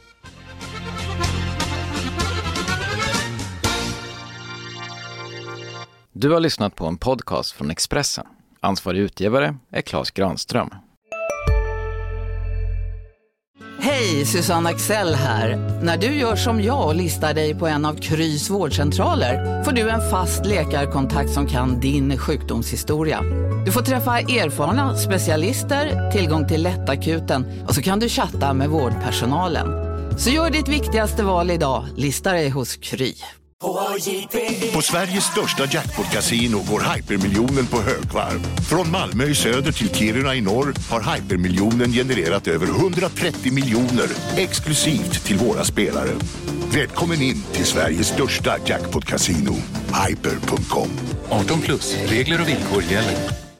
Du har lyssnat på en podcast från Expressen. Ansvarig utgivare är Claes Granström. Hej, Susanne Axel här. När du gör som jag och listar dig på en av Krys vårdcentraler får du en fast läkarkontakt som kan din sjukdomshistoria. Du får träffa erfarna specialister, tillgång till lättakuten och så kan du chatta med vårdpersonalen. Så gör ditt viktigaste val idag, lista dig hos Kry. På Sveriges största jackpot-casino går hypermiljonen på högvarv. Från Malmö i söder till Kiruna i norr har hypermiljonen genererat över 130 miljoner exklusivt till våra spelare. Välkommen in till Sveriges största jackpot-casino, hyper.com. 18+, regler och villkor gäller.